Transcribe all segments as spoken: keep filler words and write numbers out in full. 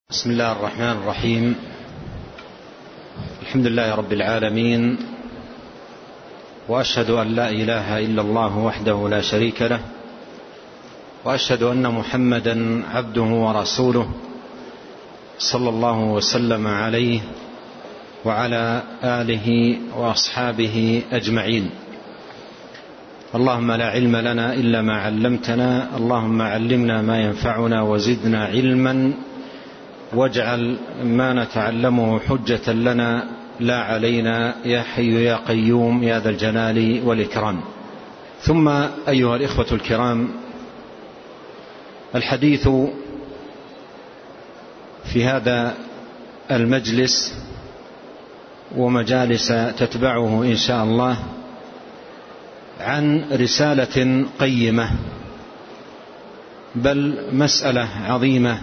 بسم الله الرحمن الرحيم. الحمد لله رب العالمين، وأشهد أن لا إله إلا الله وحده لا شريك له، وأشهد أن محمدا عبده ورسوله صلى الله وسلم عليه وعلى آله وأصحابه أجمعين. اللهم لا علم لنا إلا ما علمتنا، اللهم علمنا ما ينفعنا وزدنا علما، واجعل ما نتعلمه حجة لنا لا علينا، يا حي يا قيوم يا ذا الجلال والإكرام. ثم أيها الإخوة الكرام، الحديث في هذا المجلس ومجالس تتبعه إن شاء الله عن رسالة قيمة، بل مسألة عظيمة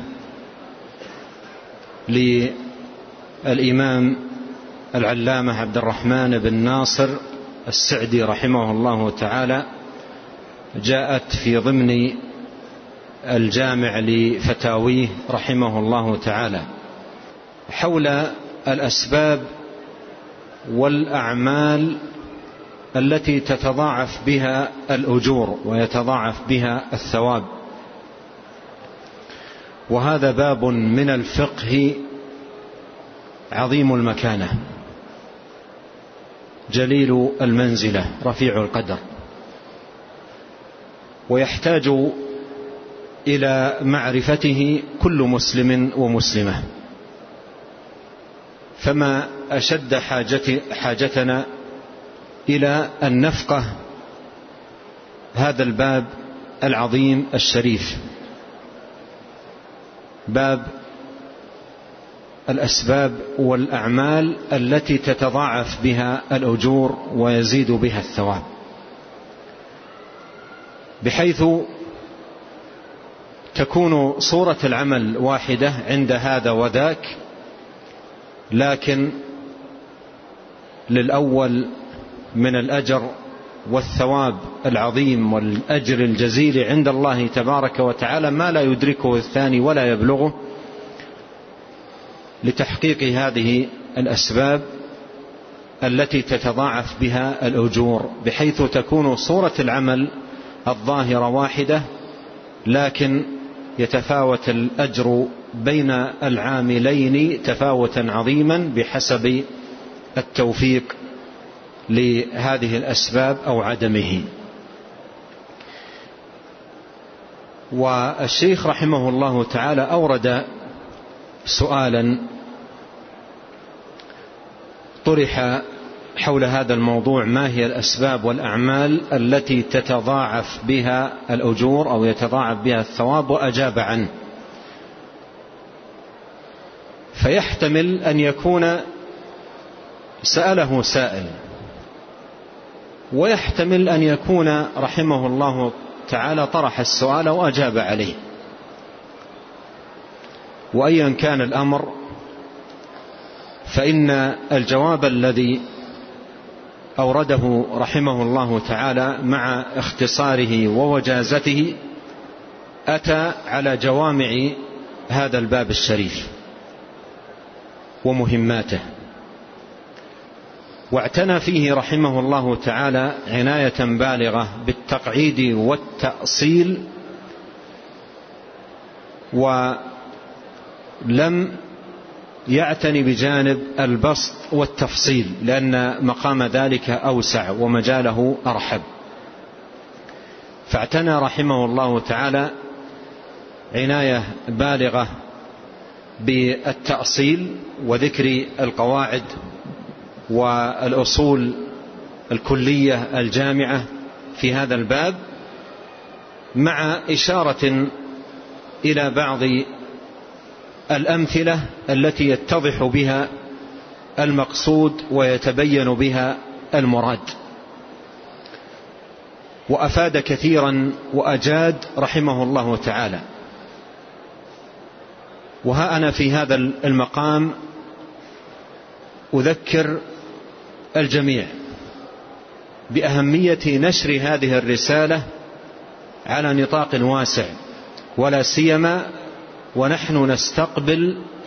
للإمام العلامة عبد الرحمن بن ناصر السعدي رحمه الله تعالى، جاءت في ضمن الجامع لفتاويه رحمه الله تعالى، حول الأسباب والأعمال التي تتضاعف بها الأجور ويتضاعف بها الثواب. وهذا باب من الفقه عظيم المكانة، جليل المنزلة، رفيع القدر، ويحتاج إلى معرفته كل مسلم ومسلمة. فما أشد حاجتنا إلى أن نفقه هذا الباب العظيم الشريف، باب الأسباب والأعمال التي تتضاعف بها الأجور ويزيد بها الثواب، بحيث تكون صورة العمل واحدة عند هذا وذاك، لكن للأول من الأجر والثواب العظيم والأجر الجزيل عند الله تبارك وتعالى ما لا يدركه الثاني ولا يبلغه، لتحقيق هذه الأسباب التي تتضاعف بها الأجور، بحيث تكون صورة العمل الظاهرة واحدة، لكن يتفاوت الأجر بين العاملين تفاوتا عظيما بحسب التوفيق لهذه الأسباب أو عدمه. والشيخ رحمه الله تعالى أورد سؤالا طرح حول هذا الموضوع: ما هي الأسباب والأعمال التي تتضاعف بها الأجور أو يتضاعف بها الثواب؟ وأجاب عنه. فيحتمل أن يكون سأله سائل، ويحتمل أن يكون رحمه الله تعالى طرح السؤال وأجاب عليه. وأيا كان الأمر، فإن الجواب الذي أورده رحمه الله تعالى مع اختصاره ووجازته أتى على جوامع هذا الباب الشريف ومهماته، واعتنى فيه رحمه الله تعالى عناية بالغة بالتقعيد والتأصيل، ولم يعتني بجانب البسط والتفصيل، لأن مقام ذلك أوسع ومجاله أرحب. فاعتنى رحمه الله تعالى عناية بالغة بالتأصيل وذكر القواعد والأصول الكلية الجامعة في هذا الباب، مع إشارة إلى بعض الأمثلة التي يتضح بها المقصود ويتبين بها المراد. وأفاد كثيرا وأجاد رحمه الله تعالى. وها أنا في هذا المقام أذكر الجميع بأهمية نشر هذه الرسالة على نطاق واسع، ولا سيما ونحن نستقبل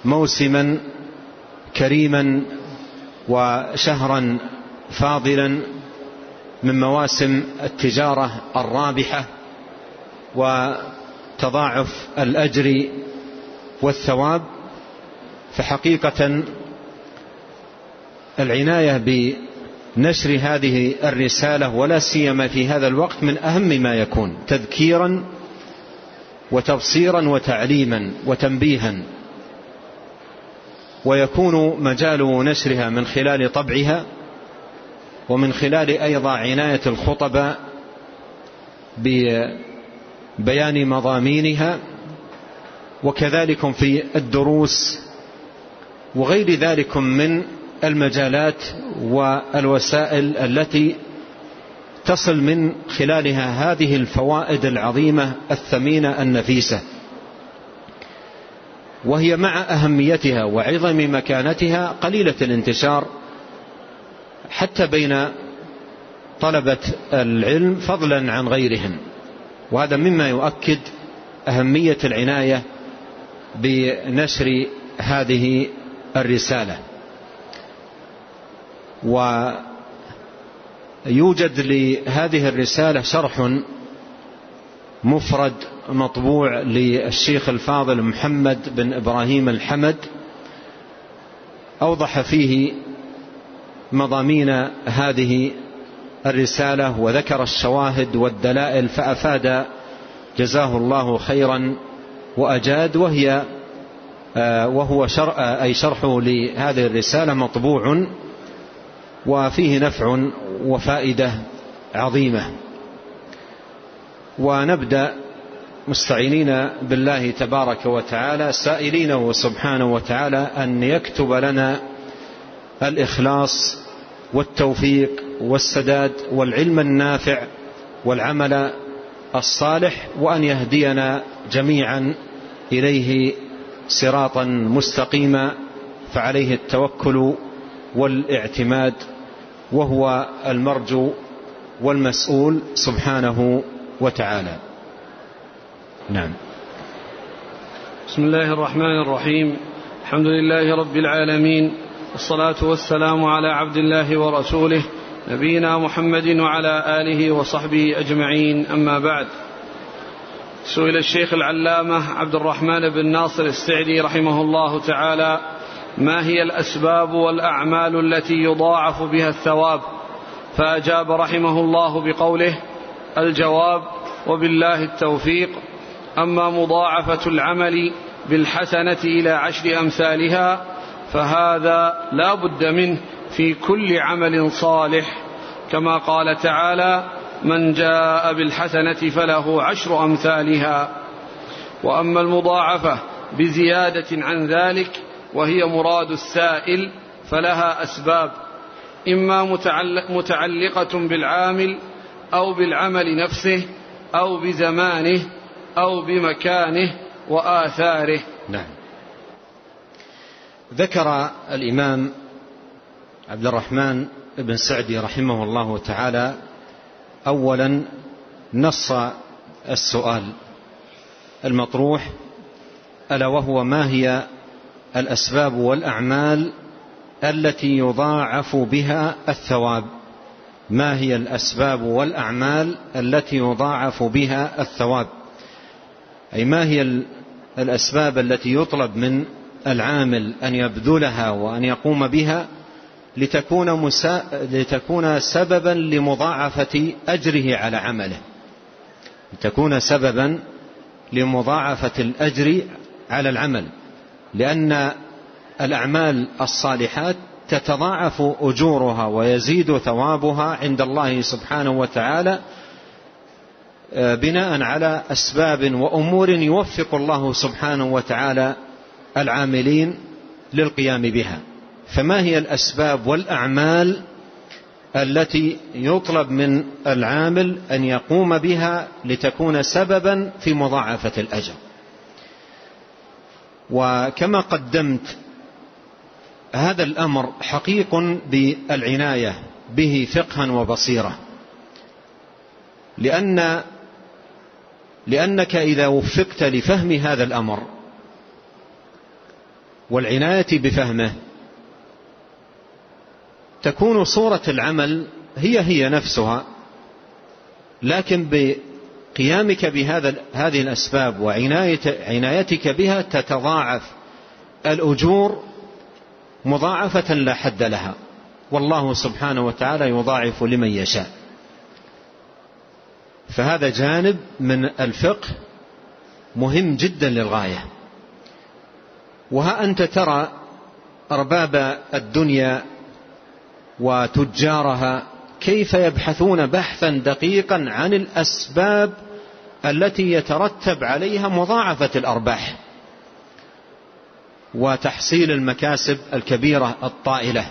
موسما كريما وشهرا فاضلا من مواسم التجارة الرابحة وتضاعف الأجر والثواب. فحقيقة العناية بنشر هذه الرسالة ولا سيما في هذا الوقت من أهم ما يكون، تذكيرا وتبصيرا وتعليما وتنبيها، ويكون مجال نشرها من خلال طبعها ومن خلال أيضا عناية الخطباء ببيان مضامينها، وكذلك في الدروس وغير ذلك من المجالات والوسائل التي تصل من خلالها هذه الفوائد العظيمة الثمينة النفيسة، وهي مع أهميتها وعظم مكانتها قليلة الانتشار حتى بين طلبة العلم فضلا عن غيرهم، وهذا مما يؤكد أهمية العناية بنشر هذه الرسالة. ويوجد لهذه الرسالة شرح مفرد مطبوع للشيخ الفاضل محمد بن إبراهيم الحمد، أوضح فيه مضامين هذه الرسالة وذكر الشواهد والدلائل فأفاد جزاه الله خيرا وأجاد، وهي وهو شرح أي شرحه لهذه الرسالة مطبوع وفيه نفع وفائدة عظيمة. ونبدأ مستعينين بالله تبارك وتعالى سائلينه سبحانه وتعالى أن يكتب لنا الإخلاص والتوفيق والسداد والعلم النافع والعمل الصالح، وأن يهدينا جميعا إليه صراطا مستقيما، فعليه التوكل والاعتماد، وهو المرجو والمسؤول سبحانه وتعالى. نعم. بسم الله الرحمن الرحيم. الحمد لله رب العالمين، والصلاة والسلام على عبد الله ورسوله نبينا محمد وعلى آله وصحبه أجمعين، أما بعد. سئل الشيخ العلامة عبد الرحمن بن ناصر السعدي رحمه الله تعالى: ما هي الأسباب والأعمال التي يضاعف بها الثواب؟ فأجاب رحمه الله بقوله: الجواب: وبالله التوفيق. أما مضاعفة العمل بالحسنة إلى عشر أمثالها فهذا لا بد منه في كل عمل صالح، كما قال تعالى: من جاء بالحسنة فله عشر أمثالها. وأما المضاعفة بزيادة عن ذلك وهي مراد السائل فلها أسباب، إما متعلقة بالعامل أو بالعمل نفسه أو بزمانه أو بمكانه وآثاره. نعم. ذكر الإمام عبد الرحمن بن سعدي رحمه الله تعالى أولا نص السؤال المطروح، ألا وهو: ما هي الأسباب والأعمال التي يضاعف بها الثواب؟ ما هي الأسباب والأعمال التي يضاعف بها الثواب، أي ما هي الأسباب التي يطلب من العامل أن يبذلها وأن يقوم بها لتكون, مسا... لتكون سببا لمضاعفة أجره على عمله، لتكون سببا لمضاعفة الأجر على العمل، لأن الأعمال الصالحات تتضاعف أجورها ويزيد ثوابها عند الله سبحانه وتعالى بناء على أسباب وأمور يوفق الله سبحانه وتعالى العاملين للقيام بها. فما هي الأسباب والأعمال التي يطلب من العامل أن يقوم بها لتكون سببا في مضاعفة الأجر؟ وكما قدمت هذا الأمر حقيق بالعناية به فقها وبصيرة، لأن لأنك إذا وفقت لفهم هذا الأمر والعناية بفهمه تكون صورة العمل هي هي نفسها، لكن بقيامك بهذا هذه الأسباب وعنايتك بها تتضاعف الأجور مضاعفة لا حد لها، والله سبحانه وتعالى يضاعف لمن يشاء. فهذا جانب من الفقه مهم جدا للغاية. وها أنت ترى أرباب الدنيا وتجارها كيف يبحثون بحثا دقيقا عن الأسباب التي يترتب عليها مضاعفة الأرباح وتحصيل المكاسب الكبيرة الطائلة،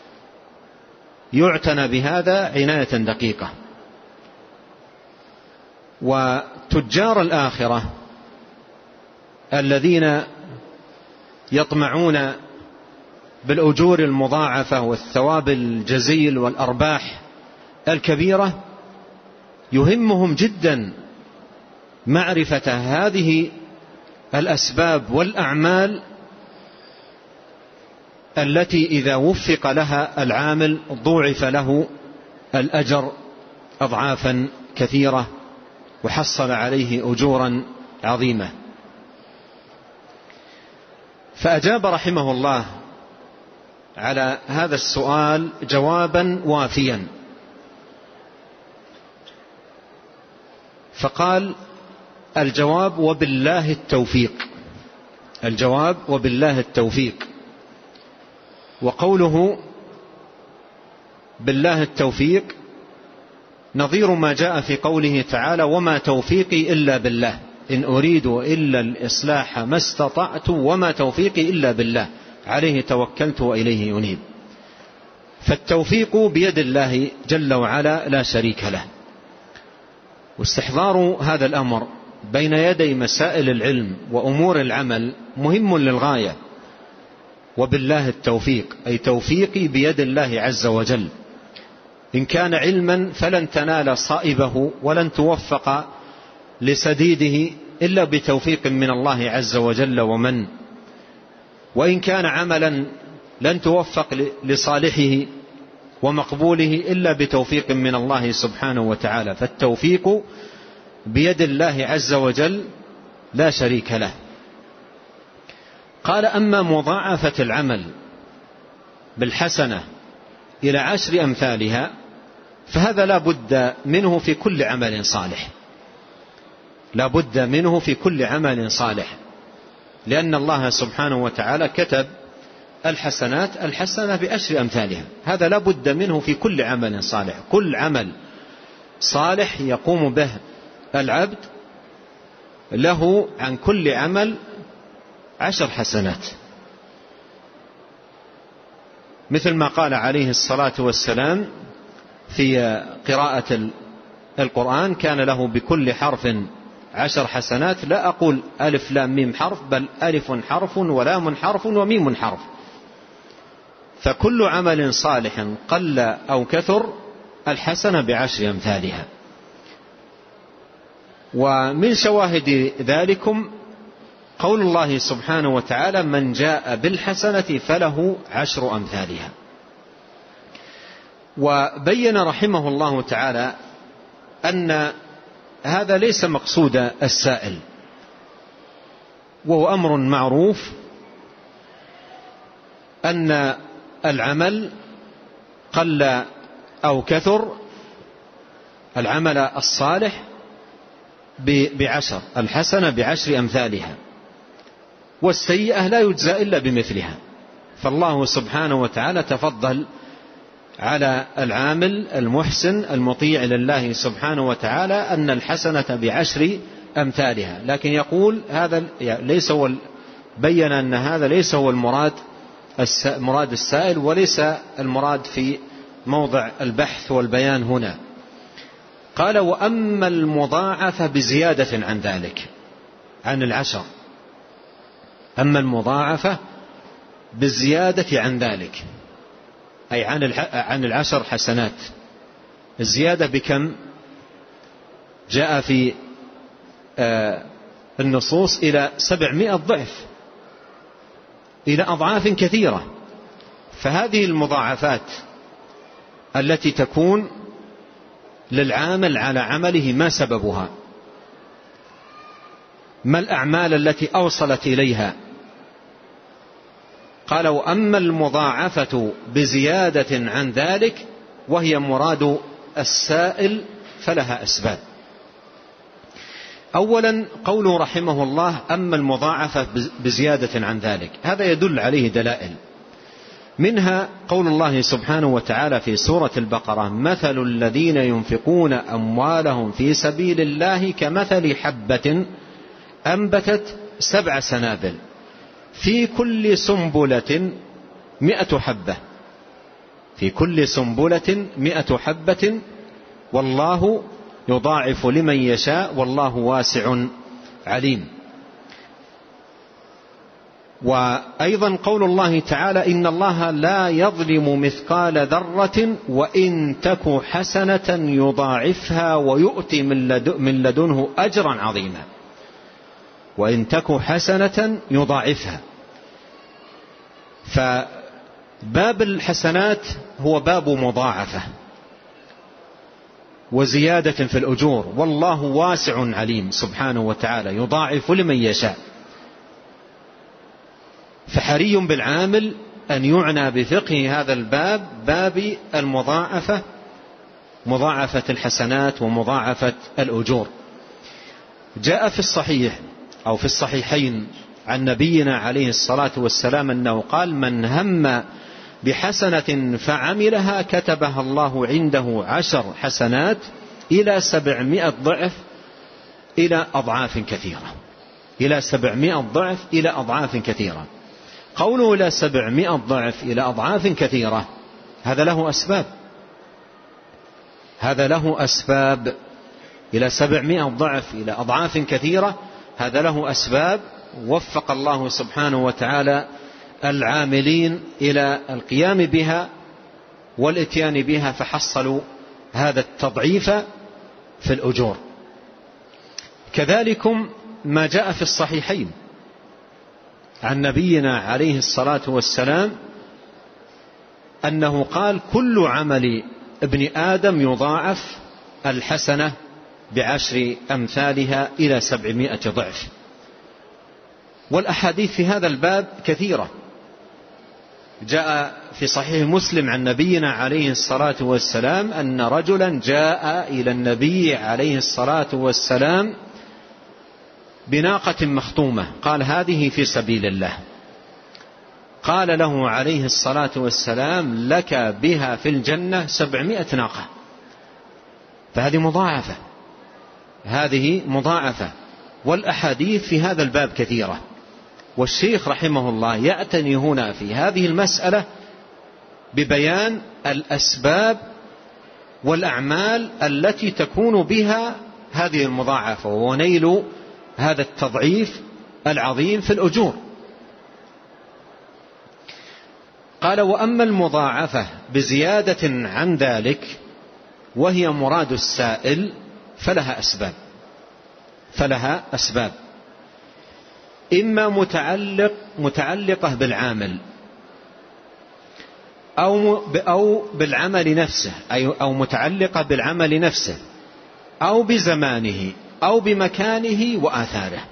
يعتنى بهذا عناية دقيقة. وتجار الآخرة الذين يطمعون بالأجور المضاعفة والثواب الجزيل والأرباح الكبيرة يهمهم جدا معرفة هذه الأسباب والأعمال التي إذا وفق لها العامل ضوعف له الأجر أضعافا كثيرة وحصل عليه أجورا عظيمة. فأجاب رحمه الله على هذا السؤال جوابا وافيا، فقال: الجواب وبالله التوفيق. الجواب وبالله التوفيق. وقوله بالله التوفيق نظير ما جاء في قوله تعالى: وما توفيقي إلا بالله إن أريد إلا الإصلاح ما استطعت وما توفيقي إلا بالله عليه توكلت وإليه أنيب. فالتوفيق بيد الله جل وعلا لا شريك له. واستحضار هذا الأمر بين يدي مسائل العلم وأمور العمل مهم للغاية. وبالله التوفيق أي توفيقي بيد الله عز وجل. إن كان علما فلن تنال صائبه ولن توفق لسديده إلا بتوفيق من الله عز وجل ومن. وإن كان عملا لن توفق لصالحه ومقبوله إلا بتوفيق من الله سبحانه وتعالى. فالتوفيق بيد الله عز وجل لا شريك له. قال: أما مضاعفة العمل بالحسنة إلى عشر أمثالها فهذا لا بد منه في كل عمل صالح، لا بد منه في كل عمل صالح، لأن الله سبحانه وتعالى كتب الحسنات الحسنة بعشر أمثالها. هذا لا بد منه في كل عمل صالح. كل عمل صالح يقوم به العبد له عن كل عمل عشر حسنات، مثل ما قال عليه الصلاة والسلام في قراءة القرآن: كان له بكل حرف عشر حسنات. لا أقول ألف لام ميم حرف، بل ألف حرف ولام حرف وميم حرف. فكل عمل صالح قل أو كثر الحسنة بعشر أمثالها. ومن شواهد ذلكم قول الله سبحانه وتعالى: من جاء بالحسنة فله عشر أمثالها. وبين رحمه الله تعالى أن هذا ليس مقصود السائل، وهو أمر معروف أن العمل قل أو كثر العمل الصالح بعشر، الحسنة بعشر أمثالها، والسيئة لا يجزى إلا بمثلها. فالله سبحانه وتعالى تفضل على العامل المحسن المطيع لله سبحانه وتعالى أن الحسنة بعشر أمثالها. لكن يقول هذا ليس هو، بين أن هذا ليس هو المراد مراد السائل، وليس المراد في موضع البحث والبيان هنا. قال: وأما المضاعفة بزيادة عن ذلك، عن العشر، أما المضاعفة بالزيادة عن ذلك أي عن العشر حسنات، الزيادة بكم؟ جاء في النصوص إلى سبعمائة ضعف، إلى أضعاف كثيرة. فهذه المضاعفات التي تكون للعامل على عمله ما سببها؟ ما الأعمال التي أوصلت إليها؟ قال: وأما المضاعفة بزيادة عن ذلك وهي مراد السائل فلها أسباب. أولا قوله رحمه الله: أما المضاعفة بزيادة عن ذلك، هذا يدل عليه دلائل، منها قول الله سبحانه وتعالى في سورة البقرة: مثل الذين ينفقون أموالهم في سبيل الله كمثل حبة أنبتت سبع سنابل في كل سنبلة مئة حبة في كل سنبلة مئة حبة والله يضاعف لمن يشاء والله واسع عليم. وأيضا قول الله تعالى: إن الله لا يظلم مثقال ذرة وإن تك حسنة يضاعفها ويؤتي من لدنه أجرا عظيما. وإن تك حسنة يضاعفها. فباب الحسنات هو باب مضاعفة وزيادة في الأجور، والله واسع عليم سبحانه وتعالى يضاعف لمن يشاء. فحري بالعامل أن يعنى بفقه هذا الباب، باب المضاعفة، مضاعفة الحسنات ومضاعفة الأجور. جاء في الصحيح أو في الصحيحين عن نبينا عليه الصلاة والسلام أنه قال: من هم بحسنة فعملها كتبها الله عنده عشر حسنات إلى سبعمائة ضعف إلى أضعاف كثيرة. إلى سبعمائة ضعف إلى أضعاف كثيرة. قوله إلى سبعمائة ضعف إلى أضعاف كثيرة هذا له أسباب، هذا له أسباب. إلى سبعمائة ضعف إلى أضعاف كثيرة هذا له أسباب، وفق الله سبحانه وتعالى العاملين إلى القيام بها والاتيان بها فحصلوا هذا التضعيف في الأجور. كذلكم ما جاء في الصحيحين عن نبينا عليه الصلاة والسلام أنه قال: كل عمل ابن آدم يضاعف الحسنة بعشر أمثالها إلى سبعمائة ضعف. والأحاديث في هذا الباب كثيرة. جاء في صحيح مسلم عن نبينا عليه الصلاة والسلام أن رجلا جاء إلى النبي عليه الصلاة والسلام بناقة مخطومة، قال: هذه في سبيل الله. قال له عليه الصلاة والسلام: لك بها في الجنة سبعمائة ناقة. فهذه مضاعفة، هذه مضاعفة. والأحاديث في هذا الباب كثيرة. والشيخ رحمه الله يعتني هنا في هذه المسألة ببيان الأسباب والأعمال التي تكون بها هذه المضاعفة ونيل هذا التضعيف العظيم في الأجور. قال: وأما المضاعفة بزيادة عن ذلك وهي مراد السائل فلها أسباب فلها أسباب إما متعلق متعلقة بالعامل أو أو بالعمل نفسه، أي أو متعلقة بالعمل نفسه أو بزمانه أو بمكانه وآثاره.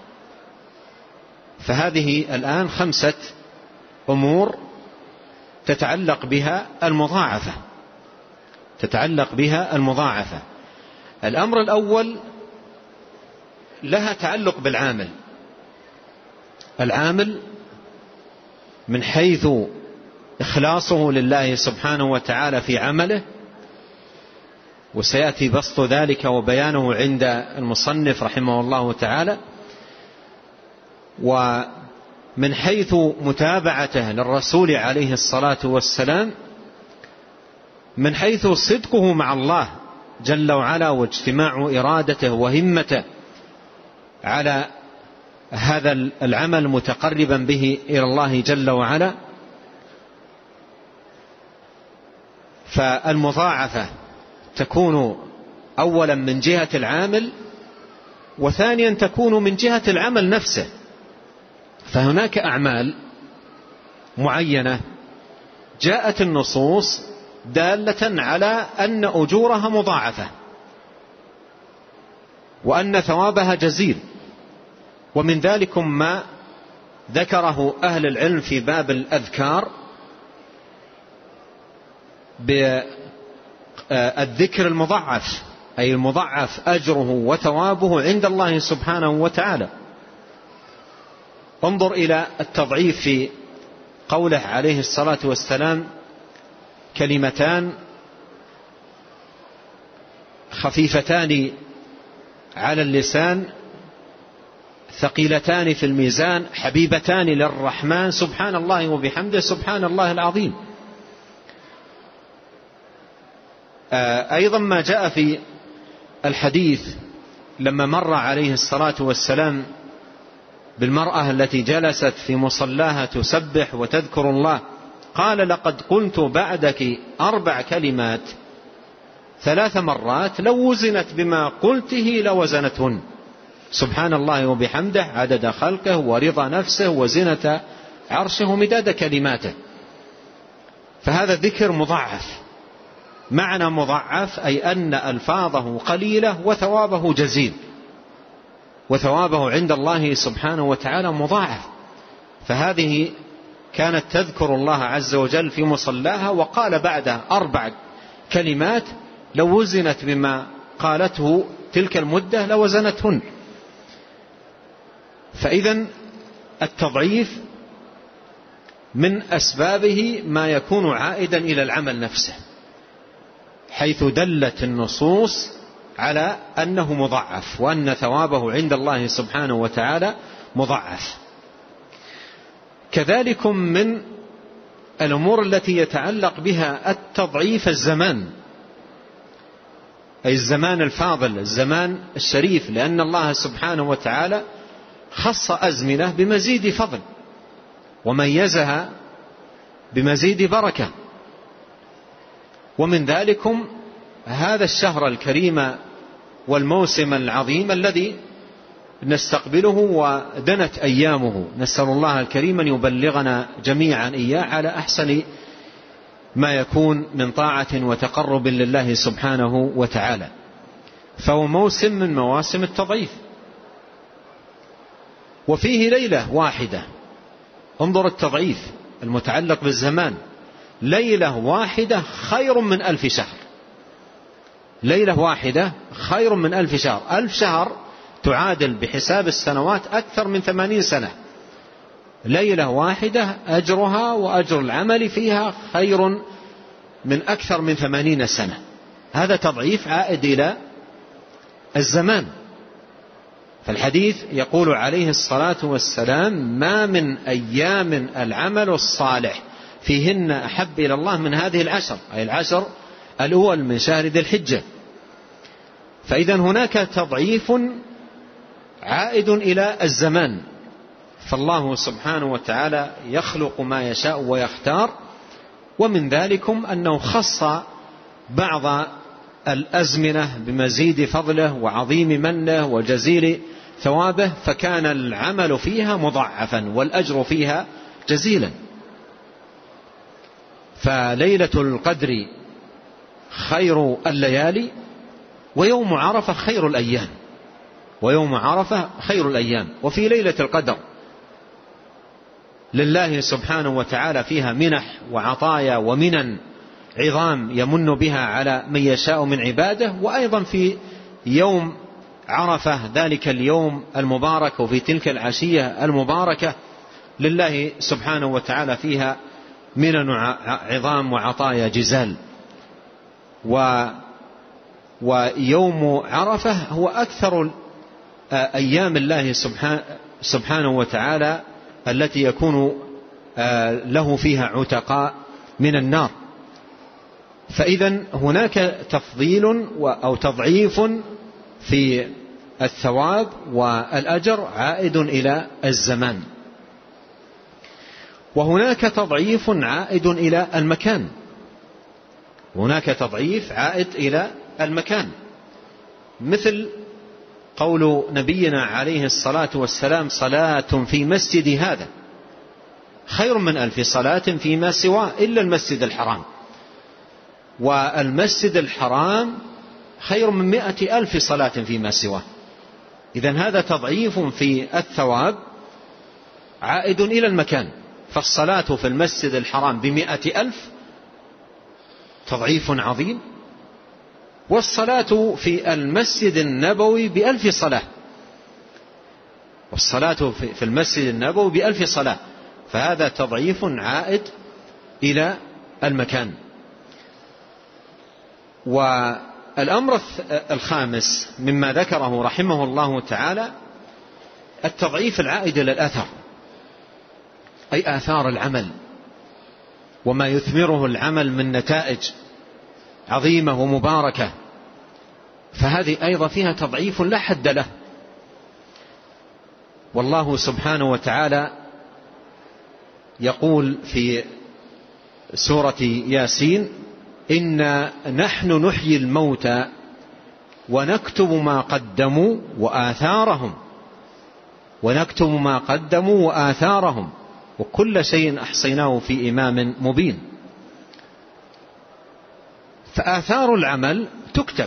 فهذه الآن خمسة أمور تتعلق بها المضاعفة تتعلق بها المضاعفة. الأمر الأول لها تعلق بالعامل. العامل من حيث إخلاصه لله سبحانه وتعالى في عمله، وسيأتي بسط ذلك وبيانه عند المصنف رحمه الله تعالى، ومن حيث متابعته للرسول عليه الصلاة والسلام، من حيث صدقه مع الله جل وعلا واجتماع إرادته وهمته على هذا العمل متقربا به إلى الله جل وعلا. فالمضاعفة تكون أولا من جهة العامل، وثانيا تكون من جهة العمل نفسه. فهناك أعمال معينة جاءت النصوص دالة على أن أجورها مضاعفة وأن ثوابها جزيل. ومن ذلكم ما ذكره أهل العلم في باب الأذكار بالذكر المضاعف، أي المضاعف أجره وثوابه عند الله سبحانه وتعالى. انظر إلى التضعيف في قوله عليه الصلاة والسلام: كلمتان خفيفتان على اللسان ثقيلتان في الميزان حبيبتان للرحمن سبحان الله وبحمده سبحان الله العظيم. أيضا ما جاء في الحديث لما مر عليه الصلاة والسلام بالمرأة التي جلست في مصلاها تسبح وتذكر الله، قال: لقد قلت بعدك أربع كلمات ثلاث مرات لو وزنت بما قلته لوزنتهن، سبحان الله وبحمده عدد خلقه ورضا نفسه وزنة عرشه ومداد كلماته. فهذا ذكر مضاعف. معنى مضاعف أي أن ألفاظه قليلة وثوابه جزيل، وثوابه عند الله سبحانه وتعالى مضاعف. فهذه كانت تذكر الله عز وجل في مصلاها وقال بعد أربع كلمات لو وزنت بما قالته تلك المدة لوزنتهن. فإذا التضعيف من أسبابه ما يكون عائدا إلى العمل نفسه، حيث دلت النصوص على أنه مضاعف وأن ثوابه عند الله سبحانه وتعالى مضاعف. كذلك من الأمور التي يتعلق بها التضعيف الزمان، أي الزمان الفاضل، الزمان الشريف، لأن الله سبحانه وتعالى خص أزمنة بمزيد فضل وميزها بمزيد بركة. ومن ذلكم هذا الشهر الكريم والموسم العظيم الذي نستقبله ودنت أيامه، نسأل الله الكريم أن يبلغنا جميعا إياه على أحسن ما يكون من طاعة وتقرب لله سبحانه وتعالى. فهو موسم من مواسم التضعيف، وفيه ليلة واحدة. انظر التضعيف المتعلق بالزمان، ليلة واحدة خير من ألف شهر. ليلة واحدة خير من ألف شهر. ألف شهر تعادل بحساب السنوات أكثر من ثمانين سنة. ليلة واحدة أجرها وأجر العمل فيها خير من أكثر من ثمانين سنة. هذا تضعيف عائد إلى الزمان. فالحديث يقول عليه الصلاة والسلام: ما من أيام العمل الصالح فيهن أحب إلى الله من هذه العشر، أي العشر الأول من شهر ذي الحجة. فإذا هناك تضعيف عائد إلى الزمان، فالله سبحانه وتعالى يخلق ما يشاء ويختار. ومن ذلكم أنه خص بعض الأزمنة بمزيد فضله وعظيم منه وجزيل ثوابه، فكان العمل فيها مضاعفا والأجر فيها جزيلا. فليلة القدر خير الليالي، ويوم عرفة خير الأيام، ويوم عرفة خير الأيام. وفي ليلة القدر لله سبحانه وتعالى فيها منح وعطايا ومنن عظام يمن بها على من يشاء من عباده. وأيضا في يوم عرفة ذلك اليوم المبارك وفي تلك العشية المباركة لله سبحانه وتعالى فيها منن عظام وعطايا جزال. و ويوم عرفة هو أكثر أيام الله سبحانه وتعالى التي يكون له فيها عتقاء من النار. فإذا هناك تفضيل أو تضعيف في الثواب والأجر عائد إلى الزمان، وهناك تضعيف عائد إلى المكان. هناك تضعيف عائد إلى المكان، مثل قول نبينا عليه الصلاة والسلام: صلاة في مسجد هذا خير من ألف صلاة فيما سواه إلا المسجد الحرام، والمسجد الحرام خير من مئة ألف صلاة فيما سواه. إذن هذا تضعيف في الثواب عائد إلى المكان، فالصلاة في المسجد الحرام بمئة ألف تضعيف عظيم، والصلاة في المسجد النبوي بألف صلاة، والصلاة في المسجد النبوي بألف صلاة، فهذا تضعيف عائد إلى المكان. والأمر الخامس مما ذكره رحمه الله تعالى التضعيف العائد إلى الأثر، أي آثار العمل وما يثمره العمل من نتائج عظيمة ومباركة، فهذه أيضا فيها تضعيف لا حد له. والله سبحانه وتعالى يقول في سورة ياسين: إنا نحن نحيي الموتى ونكتب ما قدموا وآثارهم ونكتب ما قدموا وآثارهم وكل شيء أحصيناه في إمام مبين. فآثار العمل تكتب،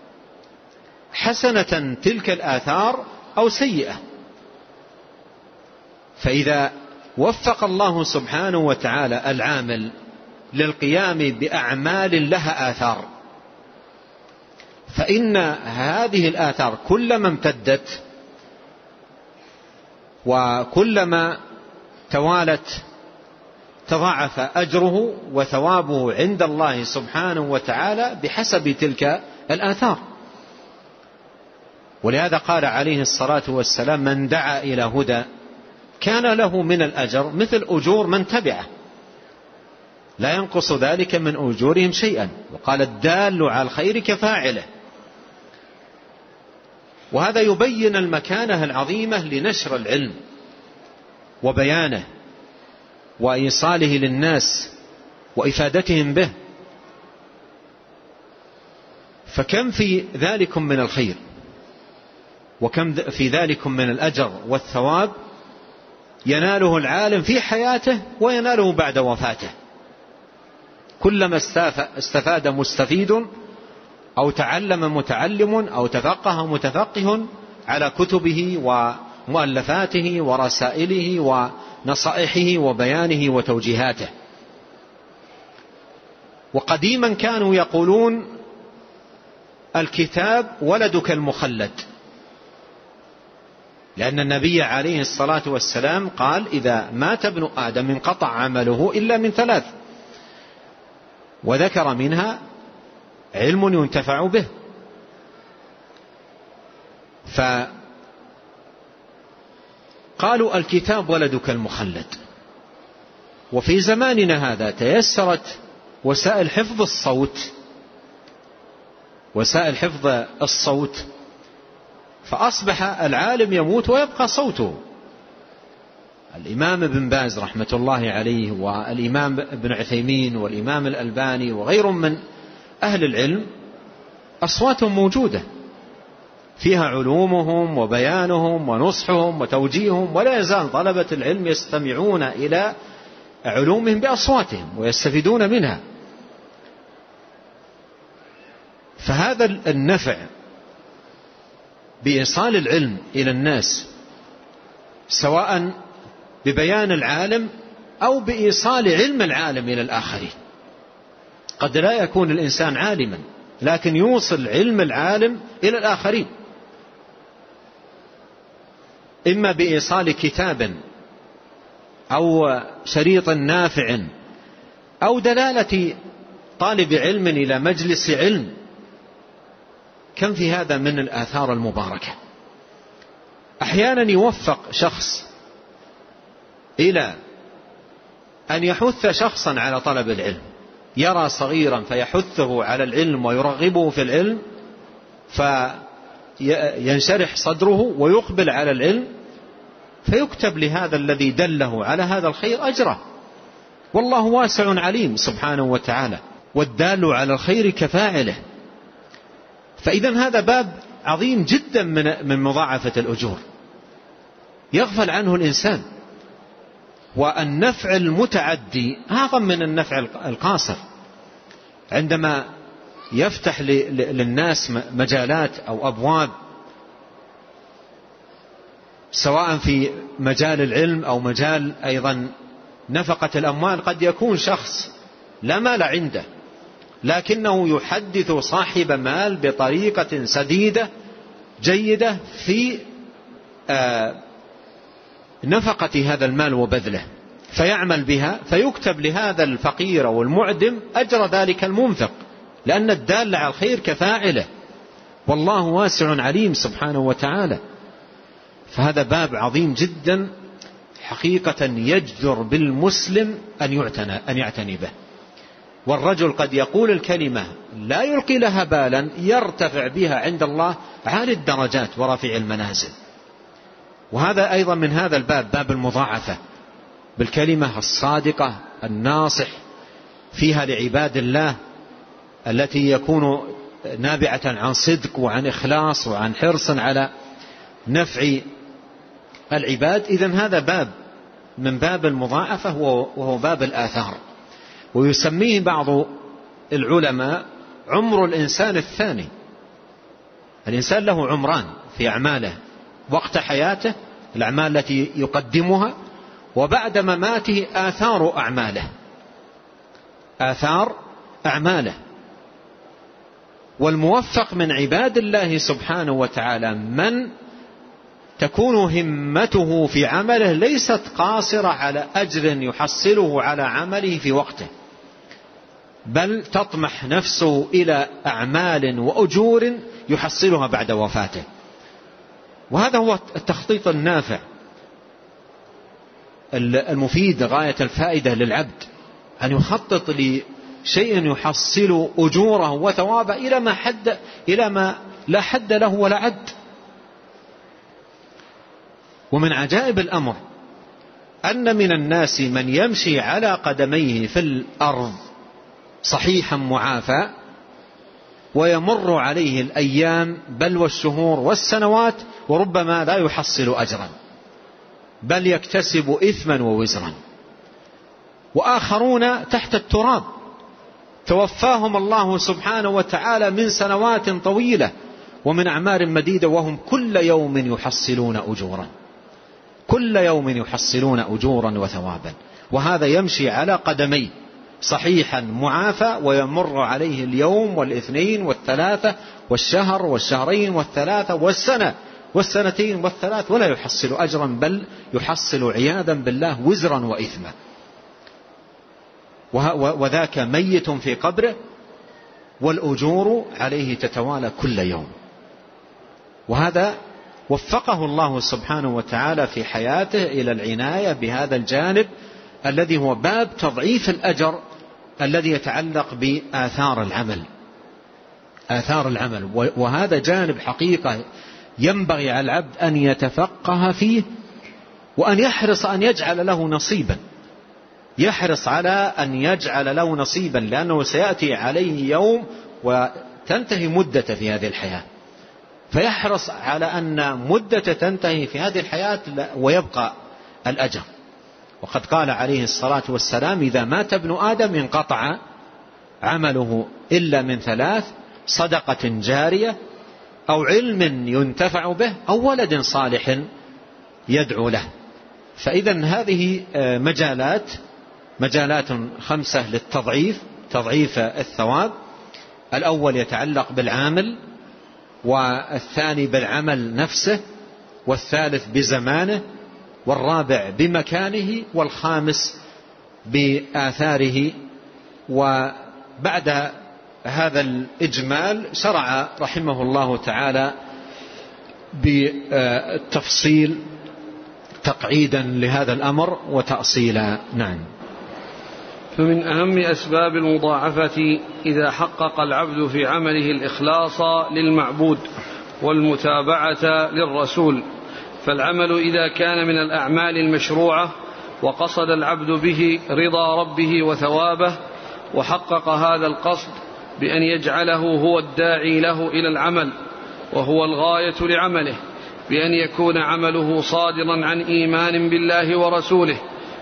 حسنة تلك الآثار أو سيئة، فإذا وفق الله سبحانه وتعالى العامل للقيام بأعمال لها آثار، فإن هذه الآثار كلما امتدت وكلما توالت تضاعف أجره وثوابه عند الله سبحانه وتعالى بحسب تلك الآثار. ولهذا قال عليه الصلاة والسلام: من دعا إلى هدى كان له من الأجر مثل أجور من تبعه لا ينقص ذلك من أجورهم شيئا، وقال: الدال على الخير كفاعله. وهذا يبين المكانة العظيمة لنشر العلم وبيانه وإيصاله للناس وإفادتهم به، فكم في ذلكم من الخير وكم في ذلكم من الأجر والثواب يناله العالم في حياته ويناله بعد وفاته. كلما استفاد مستفيد أو تعلم متعلم أو تفقه متفقه على كتبه ومؤلفاته ورسائله ونصائحه وبيانه وتوجيهاته. وقديما كانوا يقولون: الكتاب ولدك المخلد، لأن النبي عليه الصلاة والسلام قال: إذا مات ابن آدم انقطع عمله إلا من ثلاث، وذكر منها علم ينتفع به. فقالوا: الكتاب ولدك المخلد. وفي زماننا هذا تيسرت وسائل حفظ الصوت وسائل حفظ الصوت فأصبح العالم يموت ويبقى صوته. الإمام ابن باز رحمة الله عليه والإمام ابن عثيمين والإمام الألباني وغيرهم من أهل العلم أصواتهم موجودة فيها علومهم وبيانهم ونصحهم وتوجيههم، ولا يزال طلبة العلم يستمعون إلى علومهم بأصواتهم ويستفيدون منها. فهذا النفع بإيصال العلم إلى الناس، سواء ببيان العالم أو بإيصال علم العالم إلى الآخرين. قد لا يكون الإنسان عالما لكن يوصل علم العالم إلى الآخرين، إما بإيصال كتاب أو شريط نافع أو دلالة طالب علم إلى مجلس علم. كم في هذا من الآثار المباركة. أحيانا يوفق شخص إلى أن يحث شخصا على طلب العلم، يرى صغيرا فيحثه على العلم ويرغبه في العلم فينشرح صدره ويقبل على العلم، فيكتب لهذا الذي دله على هذا الخير أجره. والله واسع عليم سبحانه وتعالى، والدال على الخير كفاعله. فإذا هذا باب عظيم جدا من من مضاعفة الأجور يغفل عنه الإنسان. والنفع المتعدي أعظم من النفع القاصر. عندما يفتح للناس مجالات أو أبواب سواء في مجال العلم أو مجال أيضا نفقة الأموال، قد يكون شخص لا مال عنده لكنه يحدث صاحب مال بطريقة سديدة جيدة في نفقة هذا المال وبذله، فيعمل بها فيكتب لهذا الفقير أو المعدم أجر ذلك المنفق، لأن الدال على الخير كفاعله، والله واسع عليم سبحانه وتعالى. فهذا باب عظيم جدا حقيقة يجدر بالمسلم أن يعتنى, أن يعتني به. والرجل قد يقول الكلمة لا يلقي لها بالا يرتفع بها عند الله عالي الدرجات ورفيع المنازل. وهذا أيضا من هذا الباب، باب المضاعفة بالكلمة الصادقة الناصح فيها لعباد الله التي يكون نابعة عن صدق وعن إخلاص وعن حرص على نفع العباد. إذن هذا باب من باب المضاعفة وهو باب الآثار، ويسميه بعض العلماء عمر الإنسان الثاني. الإنسان له عمران في أعماله: وقت حياته الأعمال التي يقدمها، وبعد مماته آثار أعماله آثار أعماله. والموفق من عباد الله سبحانه وتعالى من تكون همته في عمله ليست قاصرة على أجر يحصله على عمله في وقته، بل تطمح نفسه إلى أعمال وأجور يحصلها بعد وفاته. وهذا هو التخطيط النافع المفيد غاية الفائدة للعبد، أن يخطط لشيء يحصل أجوره وثوابه إلى ما حد إلى ما لا حد له ولا عد. ومن عجائب الأمر أن من الناس من يمشي على قدميه في الأرض صحيحا معافى، ويمر عليه الأيام بل والشهور والسنوات وربما لا يحصل أجرا، بل يكتسب إثما ووزرا. وآخرون تحت التراب توفاهم الله سبحانه وتعالى من سنوات طويلة ومن أعمار مديدة، وهم كل يوم يحصلون أجورا كل يوم يحصلون أجورا وثوابا. وهذا يمشي على قدميه صحيحا معافى، ويمر عليه اليوم والاثنين والثلاثة والشهر والشهرين والثلاثة والسنة والسنتين والثلاث ولا يحصل أجرا، بل يحصل عياذا بالله وزرا وإثما. وذاك ميت في قبره والأجور عليه تتوالى كل يوم. وهذا وفقه الله سبحانه وتعالى في حياته إلى العناية بهذا الجانب الذي هو باب تضعيف الأجر الذي يتعلق بآثار العمل آثار العمل. وهذا جانب حقيقة ينبغي على العبد أن يتفقه فيه، وأن يحرص أن يجعل له نصيبا يحرص على أن يجعل له نصيبا لأنه سيأتي عليه يوم وتنتهي مدة في هذه الحياة، فيحرص على أن مدة تنتهي في هذه الحياة ويبقى الأجر. وقد قال عليه الصلاة والسلام: إذا مات ابن آدم انقطع عمله إلا من ثلاث: صدقة جارية، أو علم ينتفع به، أو ولد صالح يدعو له. فإذا هذه مجالات مجالات خمسة للتضعيف تضعيف الثواب. الأول يتعلق بالعامل، والثاني بالعمل نفسه، والثالث بزمانه، والرابع بمكانه، والخامس بآثاره. وبعد هذا الإجمال شرع رحمه الله تعالى بالتفصيل تقعيدا لهذا الأمر وتأصيلا. نعم. فمن أهم أسباب المضاعفة إذا حقق العبد في عمله الإخلاص للمعبود والمتابعة للرسول. فالعمل إذا كان من الأعمال المشروعة وقصد العبد به رضا ربه وثوابه، وحقق هذا القصد بأن يجعله هو الداعي له إلى العمل وهو الغاية لعمله، بأن يكون عمله صادرا عن إيمان بالله ورسوله